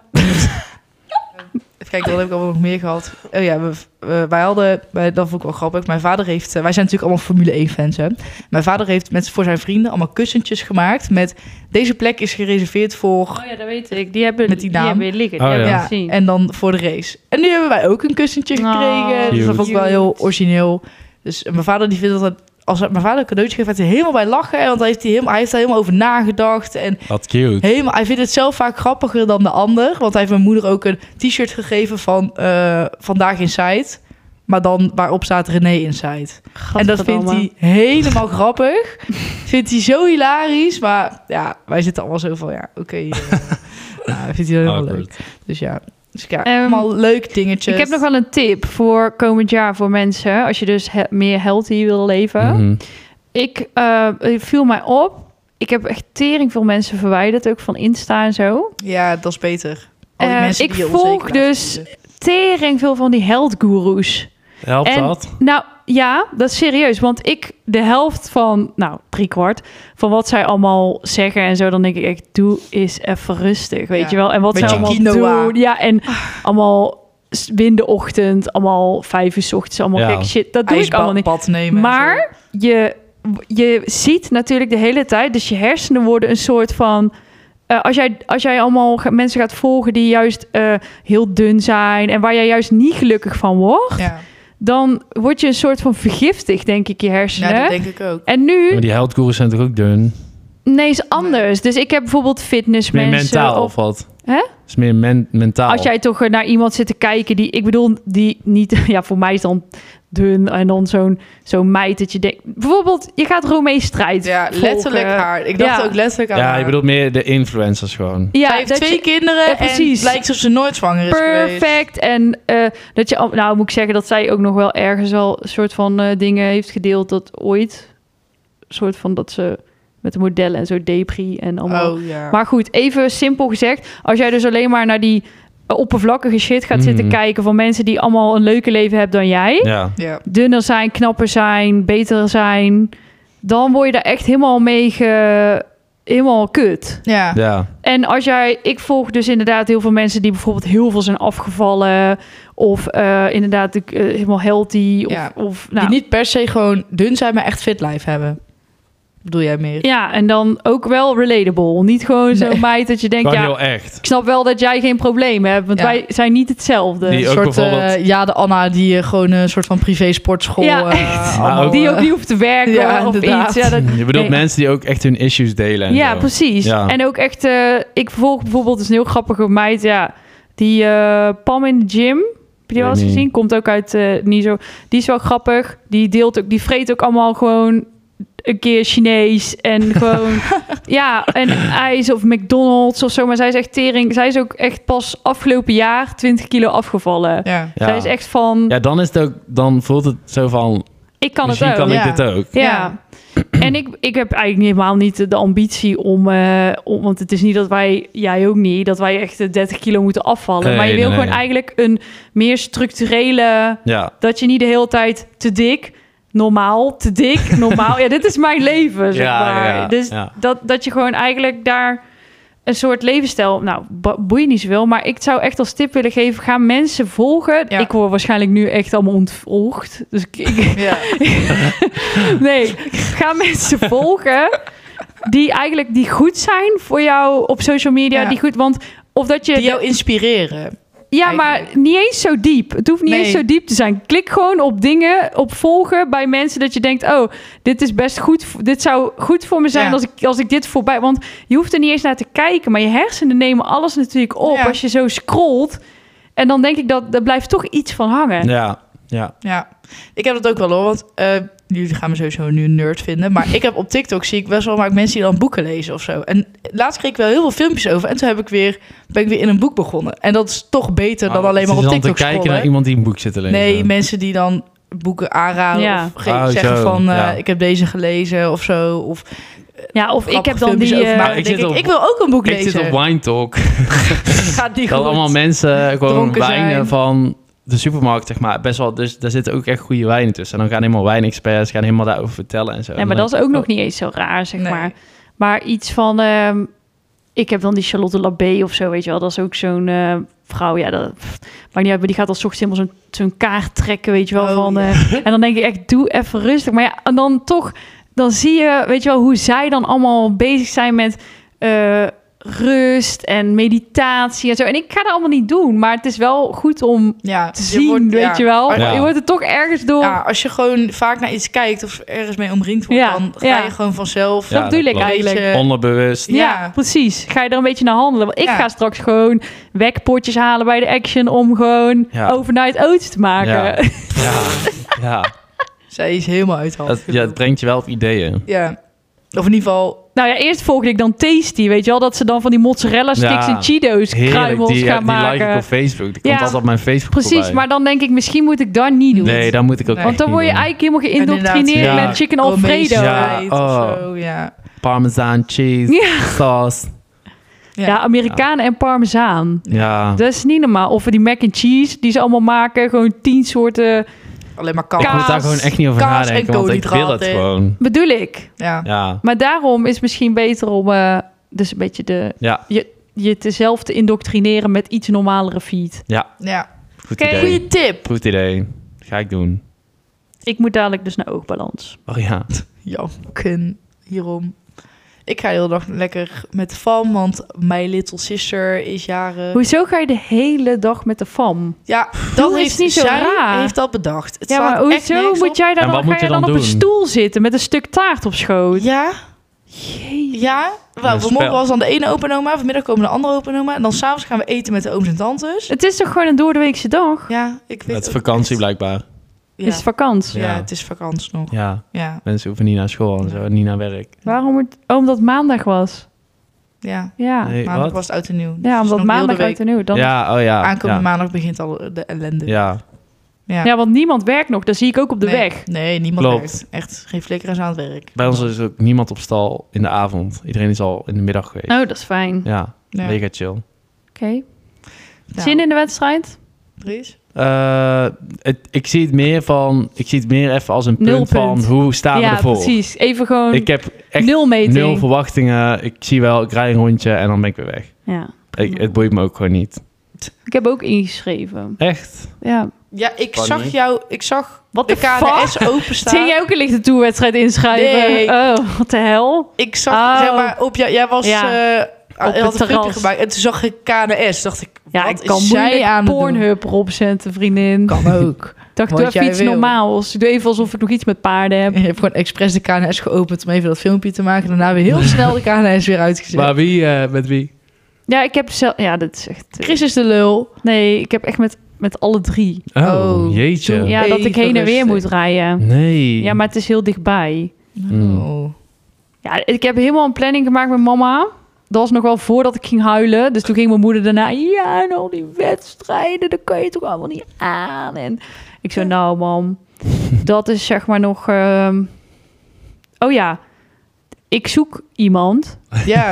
Even kijken, wat heb ik allemaal nog meer gehad? Oh ja, we, we- wij hadden, wij, dat vond ik wel grappig. Mijn vader heeft, eh, wij zijn natuurlijk allemaal Formule één fans, hè. Mijn vader heeft met, voor zijn vrienden allemaal kussentjes gemaakt met, deze plek is gereserveerd voor, Oh ja, dat weet ik. Die hebben, Met die naam. hebben weer liggen. Die Oh hebben ja. we gezien. en dan voor de race. En nu hebben wij ook een kussentje Oh, gekregen. dus dat cute. vond ik wel heel origineel. Dus mijn vader die vindt dat als mijn vader een cadeautje geeft, gaat hij helemaal bij lachen. Want hij heeft, hij helemaal, hij heeft daar helemaal over nagedacht. En Wat cute. helemaal, hij vindt het zelf vaak grappiger dan de ander. Want hij heeft mijn moeder ook een t-shirt gegeven van uh, Vandaag Inside. Maar dan waarop staat René Inside. En dat vindt hij helemaal grappig. Vindt hij zo hilarisch. Maar ja, wij zitten allemaal zo van, ja, oké. Okay, uh, nou, vindt hij helemaal leuk. Dus ja, dus ja, um, allemaal leuke dingetjes. Ik heb nog wel een tip voor komend jaar voor mensen. Als je dus he- meer healthy wil leven. Mm-hmm. Ik uh, viel mij op. Ik heb echt tering veel mensen verwijderd. Ook van Insta en zo. Ja, dat is beter. Al die uh, mensen ik die volg dus tering veel van die health gurus. Helpt en, dat? Nou ja, dat is serieus. Want ik de helft van, nou drie kwart, van wat zij allemaal zeggen en zo, dan denk ik echt, doe eens even rustig, weet ja. je wel. En wat Beetje zij allemaal quinoa. doen. Ja, en allemaal in de ochtend, allemaal vijf uur 's ochtends, allemaal ja. gekke shit. Dat doe ik allemaal niet. Nemen maar je, je ziet natuurlijk de hele tijd, dus je hersenen worden een soort van... Uh, als, jij, als jij allemaal mensen gaat volgen die juist uh, heel dun zijn en waar jij juist niet gelukkig van wordt... Ja. Dan word je een soort van vergiftigd, denk ik, je hersenen. Ja, dat denk ik ook. En nu... Maar die health gurus zijn toch ook dun? Nee, is anders. Nee. Dus ik heb bijvoorbeeld fitnessmensen... Meer mentaal of wat? Hè? Is meer men- mentaal. Als jij toch naar iemand zit te kijken die... Ik bedoel, die niet... Ja, voor mij is dan dun en dan zo'n, zo'n meid dat je denkt... Bijvoorbeeld, je gaat Romee Strijd Ja, volgen. letterlijk haar. Ik dacht ja. ook letterlijk aan Ja, haar. je bedoelt meer de influencers gewoon. Ja, zij heeft twee je, kinderen ja, precies. en het lijkt alsof ze nooit zwanger is Perfect. geweest. En uh, dat je... Nou, moet ik zeggen dat zij ook nog wel ergens al... een soort van uh, dingen heeft gedeeld dat ooit... een soort van dat ze... met de modellen en zo, depri en allemaal. Oh, ja. Maar goed, even simpel gezegd... als jij dus alleen maar naar die oppervlakkige shit gaat mm. zitten kijken... van mensen die allemaal een leuke leven hebben dan jij... Ja. Ja. dunner zijn, knapper zijn, beter zijn... dan word je daar echt helemaal mee ge... helemaal kut. Ja. ja. En als jij... Ik volg dus inderdaad heel veel mensen... die bijvoorbeeld heel veel zijn afgevallen... of uh, inderdaad uh, helemaal healthy... Of, ja. of, nou, die niet per se gewoon dun zijn... maar echt fit lijf hebben. Bedoel jij meer? Ja, en dan ook wel relatable. Niet gewoon zo'n nee. meid dat je denkt... Gewoon ja, heel echt. Ik snap wel dat jij geen probleem hebt. Want ja. wij zijn niet hetzelfde. Die een ook soort, bijvoorbeeld... uh, ja, de Anna die uh, gewoon een soort van privé sportschool... Ja, uh, allemaal, ook, die ook niet hoeft te werken ja, of inderdaad. iets. Ja, dat, je bedoelt nee. mensen die ook echt hun issues delen. En ja, zo. precies. Ja. En ook echt... Uh, ik volg bijvoorbeeld dus een heel grappige meid. Ja, die uh, Pam in de gym... Heb je die wel eens gezien? Komt ook uit uh, Nizo. Die is wel grappig. Die deelt ook... Die vreet ook allemaal gewoon... een keer Chinees en gewoon ja, en ijs of McDonald's of zo. Maar zij is echt tering. Zij is ook echt pas afgelopen jaar twintig kilo afgevallen. Ja. Zij ja. is echt van... Ja, dan is het ook... Dan voelt het zo van... Ik kan het ook. Misschien kan ja. ik dit ook. Ja. ja. En ik, ik heb eigenlijk helemaal niet de ambitie om, uh, om... Want het is niet dat wij... Jij ook niet. Dat wij echt dertig kilo moeten afvallen. Nee, maar je wil nee, gewoon nee. eigenlijk een meer structurele... Ja. Dat je niet de hele tijd te dik... normaal, te dik, normaal. Ja, dit is mijn leven, zeg ja, maar. Ja, dus ja. Dat, dat je gewoon eigenlijk daar een soort levensstijl... Nou, boeit niet zoveel, maar ik zou echt als tip willen geven... ga mensen volgen. Ja. Ik word waarschijnlijk nu echt allemaal ontvolgd. Dus ik... Ja. nee, ga mensen volgen... die eigenlijk die goed zijn voor jou op social media. Ja. Die goed, want of dat je... Die jou inspireren. Ja, maar niet eens zo diep. Het hoeft niet nee. eens zo diep te zijn. Klik gewoon op dingen, op volgen bij mensen dat je denkt... oh, dit is best goed. Dit zou goed voor me zijn ja. als, ik, als ik dit voorbij... Want je hoeft er niet eens naar te kijken. Maar je hersenen nemen alles natuurlijk op ja. als je zo scrolt. En dan denk ik dat er blijft toch iets van hangen. Ja, ja. Ja, ik heb dat ook wel hoor. Want uh, jullie gaan me sowieso nu een nerd vinden. Maar ik heb op TikTok zie ik best wel vaak mensen die dan boeken lezen of zo. En laatst kreeg ik wel heel veel filmpjes over. En toen heb ik weer, ben ik weer in een boek begonnen. En dat is toch beter dan oh, alleen maar op TikTok scrollen. kijken naar iemand die een boek zit te lezen. Nee, mensen die dan boeken aanraden ja. of ge- oh, zeggen zo. van uh, ja. ik heb deze gelezen of zo. Of ja, of ik heb dan die... Uh, nou, ik, ik, op, ik wil ook een boek ik lezen. Ik zit op Wine Talk. Gaat die dat goed. allemaal mensen gewoon wijnen zijn. van de supermarkt, zeg maar. Best wel, dus daar zitten ook echt goede wijnen tussen. En dan gaan helemaal wijnexperts gaan helemaal daarover vertellen en zo. Ja, maar dat is ook oh. nog niet eens zo raar, zeg nee. maar. Maar iets van... Um, ik heb dan die Charlotte Labé of zo, weet je wel. Dat is ook zo'n uh, vrouw, ja, dat maakt niet uit, maar die gaat als ochtends helemaal zo'n, zo'n kaart trekken, weet je wel. Oh, van, uh, ja. En dan denk ik echt, doe even rustig. Maar ja, en dan toch, dan zie je, weet je wel, hoe zij dan allemaal bezig zijn met uh, rust en meditatie en zo. En ik ga dat allemaal niet doen, maar het is wel goed om Ja, te je zien, wordt- weet ja. je wel. Ja. Je wordt er toch ergens door. Ja, als je gewoon vaak naar iets kijkt of ergens mee omringd wordt, Ja, dan ga ja. je gewoon vanzelf. Dat Ja, bedoel ik klopt. eigenlijk. Beetje- Onderbewust. Ja, Ja. precies. Ga je er een beetje naar handelen. Want ik Ja. ga straks gewoon wekpotjes halen bij de Action om gewoon Ja. overnight oats te maken. Ja. Ja, ja. Zij is helemaal uit de hand. Het, ja, het brengt je wel op ideeën. Ja. Of in ieder geval, Nou ja, eerst volgde ik dan Tasty, weet je wel, dat ze dan van die mozzarella sticks Ja. en Cheetos Heerlijk, kruimels die, gaan die like maken. ik op Facebook. Die Ja. komt altijd op mijn Facebook Precies, voorbij. maar dan denk ik, misschien moet ik dat niet doen. Nee, dat moet ik ook Nee. Want echt dan word je niet doen. eigenlijk helemaal geïndoctrineerd inderdaad, ja. met chicken Alfredo. Ja, Ja, oh. of zo, ja. Parmesan cheese Ja. sauce. Ja. Ja, Amerikanen en parmezaan. Ja. Dat is niet normaal. Of die mac and cheese die ze allemaal maken. Gewoon tien soorten. Alleen maar Ik kaas. moet daar kaas, gewoon echt niet over kaas en nadenken, want ik wil het koolhydraten. gewoon. Bedoel ik. Ja. Ja, Maar daarom is het misschien beter om eh, dus een beetje de, ja, je, je te zelf te indoctrineren met iets normalere feed. ja. Ja. Goed Oké. idee. Goeie tip. Goed idee. Ga ik doen. Ik moet dadelijk dus naar Oogbalans. Oh ja. Janken hierom. Ik ga de hele dag lekker met de fam, want my little sister is jaren. Hoezo ga je de hele dag met de fam? Ja, Doe dat eens heeft niet zo zij raar. heeft dat bedacht. Het Ja, slaat maar echt hoezo nergens moet op. jij daar En dan, wat ga moet je je dan, dan op een doen? stoel zitten met een stuk taart op schoot? Ja, Jezus. ja. Nou, Een vanmorgen spel. was dan de ene open oma, vanmiddag komen de andere open oma. En dan s'avonds gaan we eten met de ooms en tantes. Het is toch gewoon een doordeweekse dag? Ja, ik weet Het is ook vakantie echt- blijkbaar. Ja. Is het vakantie? Ja, Ja. het is vakantie nog. Ja. Ja, Mensen hoeven niet naar school en zo, niet naar werk. Waarom moet... Oh, omdat het maandag was. ja. Ja, Nee, Maandag wat? was het oud en nieuw. ja Dus omdat nog heel maandag de uit week. en nieuw. Dan... Ja, oh ja. Aankomende ja. maandag begint al de ellende. Ja. Ja. Ja, want niemand werkt nog. Dat zie ik ook op de nee, weg. Nee, niemand Klopt. werkt. Echt geen flikker is aan het werk. Bij ons is ook niemand op stal in de avond. Iedereen is al in de middag geweest. Oh, dat is fijn. Ja, Ja. mega chill. Oké. Nou, Zin in de wedstrijd? Dries? Eh, het, ik zie het meer van, ik zie het meer even als een punt Nul van punt. hoe staan we Ja, ervoor. precies. Even gewoon Ik heb echt nul meting. nul verwachtingen. Ik zie wel, ik rij een rondje en dan ben ik weer weg. Ja. Ik, het boeit me ook gewoon niet. Ik heb ook ingeschreven. Echt? Ja. Ja, ik Kan zag niet. jou... Ik zag Wat de de K N S fuck? openstaan. Ging jij ook een lichte toerwedstrijd inschrijven? Nee. Oh, wat de hel? Ik zag, Oh. zeg maar, op jou... Jij was... Ja. eh, Op je het had een filmpje terras. gemaakt en toen zag ik K N S. Dacht ik, Ja, wat ik is kan zij moeilijk aan het doen? Pornhub erop zetten, vriendin. Kan ook. Ik dacht, Wat doe even jij iets wil. normaals. Ik doe even alsof ik nog iets met paarden heb. Je hebt gewoon expres de K N S geopend om even dat filmpje te maken. Daarna weer heel snel de K N S weer uitgezet. Maar wie, eh, met wie? Ja, ik heb zelf... Ja, dat is echt... eh, Chris is de lul. Nee, ik heb echt met, met alle drie. Oh, Oh, jeetje. zo. Ja, dat ik Even heen en weer rustig. moet rijden. Nee. Ja, maar het is heel dichtbij. Hmm. Oh. Ja, ik heb helemaal een planning gemaakt met mama. Dat was nog wel voordat ik ging huilen. Dus toen ging mijn moeder daarna... Ja, en al die wedstrijden, dat kan je toch allemaal niet aan. En ik zo, nou mam, dat is zeg maar nog... ehm, Oh ja, ik zoek iemand. Ja.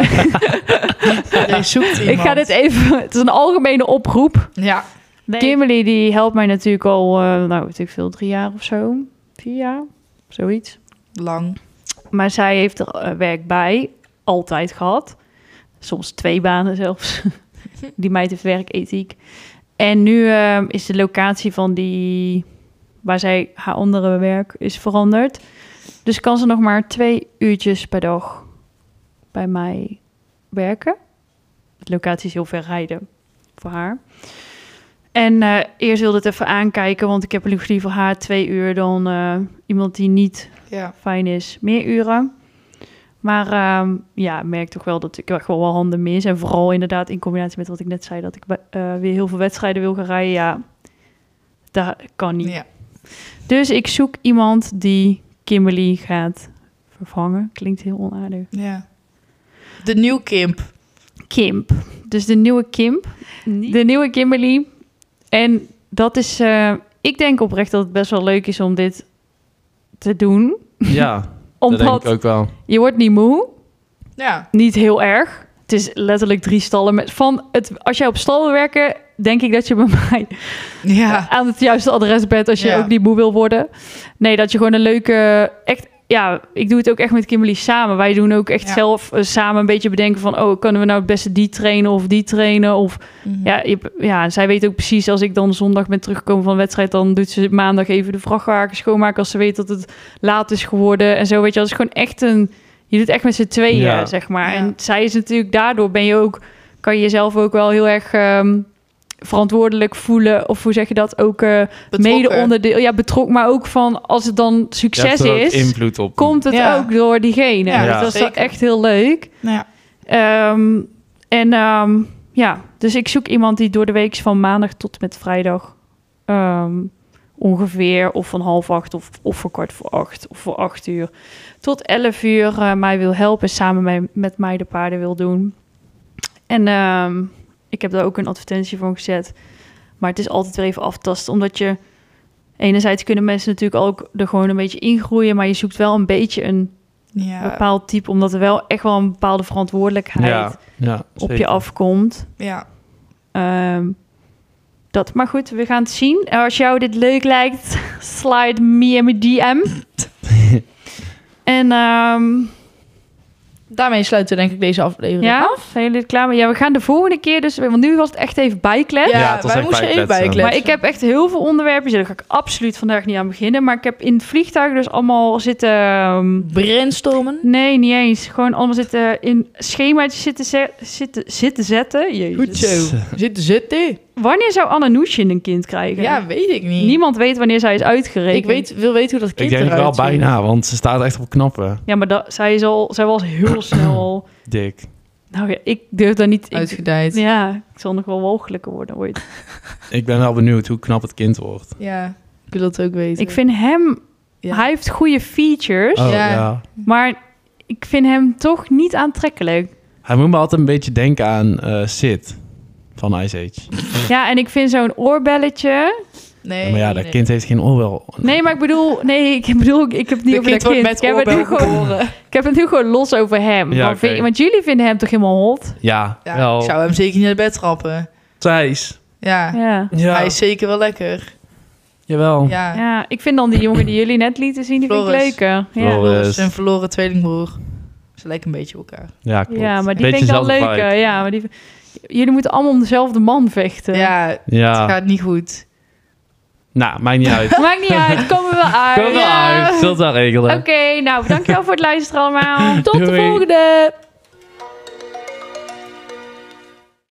Je zoekt iemand. Ik ga dit even... Het is een algemene oproep. Ja. Kimberly die helpt mij natuurlijk al, eh, nou weet ik veel, drie jaar of zo. Vier jaar, zoiets. Lang. Maar zij heeft er eh, werk bij, altijd gehad. Soms twee banen zelfs. Die meid heeft werkethiek. En nu eh, is de locatie van die, waar zij haar andere werk is veranderd. Dus kan ze nog maar twee uurtjes per dag bij mij werken. De locatie is heel ver rijden voor haar. En eh, eerst wilde het even aankijken, want ik heb liever voor haar twee uur dan eh, iemand die niet Ja. fijn is, meer uren. Maar ehm, ja, ik merk toch wel dat ik echt wel wel handen mis. En vooral inderdaad in combinatie met wat ik net zei, dat ik eh, weer heel veel wedstrijden wil gaan rijden. Ja, dat kan niet. Ja. Dus ik zoek iemand die Kimberly gaat vervangen. Klinkt heel onaardig. Ja. De nieuw Kimp. Kimp. Dus de nieuwe Kimp. De nieuwe Kimberly. En dat is... eh, ik denk oprecht dat het best wel leuk is om dit te doen. Ja, dat denk ik Omdat ook wel. je wordt niet moe. Ja. Niet heel erg. Het is letterlijk drie stallen. Met, van het, als jij op stal wil werken, denk ik dat je bij mij Ja. aan het juiste adres bent als je Ja. ook niet moe wil worden. Nee, dat je gewoon een leuke... Echt, ja, ik doe het ook echt met Kimberly samen. Wij doen ook echt Ja. zelf eh, samen een beetje bedenken van... oh, kunnen we nou het beste die trainen of die trainen? Of Mhm. ja, je, ja, zij weet ook precies als ik dan zondag ben teruggekomen van de wedstrijd... dan doet ze maandag even de vrachtwagen schoonmaken als ze weet dat het laat is geworden. En zo, weet je, dat is gewoon echt een je doet echt met z'n tweeën, Ja. zeg maar. Ja. En zij is natuurlijk, daardoor ben je ook, kan je jezelf ook wel heel erg ehm, verantwoordelijk voelen. Of hoe zeg je dat? Ook uh, mede onderdeel, ja, betrokken. Maar ook van, als het dan Je succes hebt er ook is, invloed op. komt het Ja. ook door diegene. Ja, dus dat is zeker. echt heel leuk. Ja. Ehm, en ehm, ja, dus ik zoek iemand die door de week van maandag tot met vrijdag ehm, ongeveer of van half acht of, of voor kwart voor acht of voor acht uur tot elf uur uh, mij wil helpen, samen mij, met mij de paarden wil doen. En ehm, ik heb daar ook een advertentie van gezet. Maar het is altijd weer even aftasten, omdat je enerzijds kunnen mensen natuurlijk ook er gewoon een beetje ingroeien, maar je zoekt wel een beetje een Ja. bepaald type, omdat er wel echt wel een bepaalde verantwoordelijkheid Ja, ja, op zeker. je afkomt. Ja. Ehm, dat, maar goed, we gaan het zien. Als jou dit leuk lijkt, slide me in mijn D M. En ehm, Daarmee sluiten we denk ik deze aflevering ja, af. zijn jullie er klaar mee? Ja, we gaan de volgende keer dus, want nu was het echt even bijklet. Ja, Ja, het was wij echt moesten even bijkletsen. bijkletsen. Maar ik heb echt heel veel onderwerpen. Daar ga ik absoluut vandaag niet aan beginnen. Maar ik heb in het vliegtuig dus allemaal zitten... ehm, brainstormen. nee, niet eens. Gewoon allemaal zitten in schemaatjes zitten, ze- zitten, zitten zetten. Jezus. Goed zo. Zitten zitten. Wanneer zou Anna Noesje een kind krijgen? Ja, weet ik niet. Niemand weet wanneer zij is uitgerekend. Ik weet, wil weten hoe dat kind Ik denk wel eruit ziet. bijna, want ze staat echt op knappen. Ja, maar dat, zij, is al, zij was heel snel al... Dik. Nou ja, ik durf daar niet... Ik, Uitgedijd. Ja. ja, ik zal nog wel walgelijker worden ooit. Ik ben wel benieuwd hoe knap het kind wordt. ik wil het ook weten. Ik vind hem... Ja. Hij heeft goede features, Oh, Ja. ja. maar ik vind hem toch niet aantrekkelijk. Hij moet me altijd een beetje denken aan eh Sid van Ice Age. Ja, en ik vind zo'n oorbelletje... Nee, maar ja, dat nee. kind heeft geen oorbel. Nee, maar ik bedoel... Nee, ik bedoel... Ik heb het niet De over dat kind wordt kind. met Ik heb, het nu oorbel gewoon, geboren. ik heb het nu gewoon los over hem. Ja, Want, vind- oké. want jullie vinden hem toch helemaal hot? Ja, Ja, wel. ik zou hem zeker niet naar bed trappen. Thijs. Ja. Ja. Ja, Hij is zeker wel lekker. jawel. Ja. Ja, ik vind dan die jongen die jullie net lieten zien, die vind ik Floris. leuker. Ja. Floris. Zijn verloren tweelingbroer. Ze lijken een beetje op elkaar. Ja, klopt. Ja, maar die Beetje vind ik dan dezelfde leuker. vibe. Ja, maar die, jullie moeten allemaal om dezelfde man vechten. Ja, het Ja, gaat niet goed. nou, maakt niet uit. Maakt niet uit, komen we wel uit. Kom wel Ja. uit, zult wel regelen. Oké, nou, dankjewel voor het luisteren allemaal. Tot de Doei. volgende!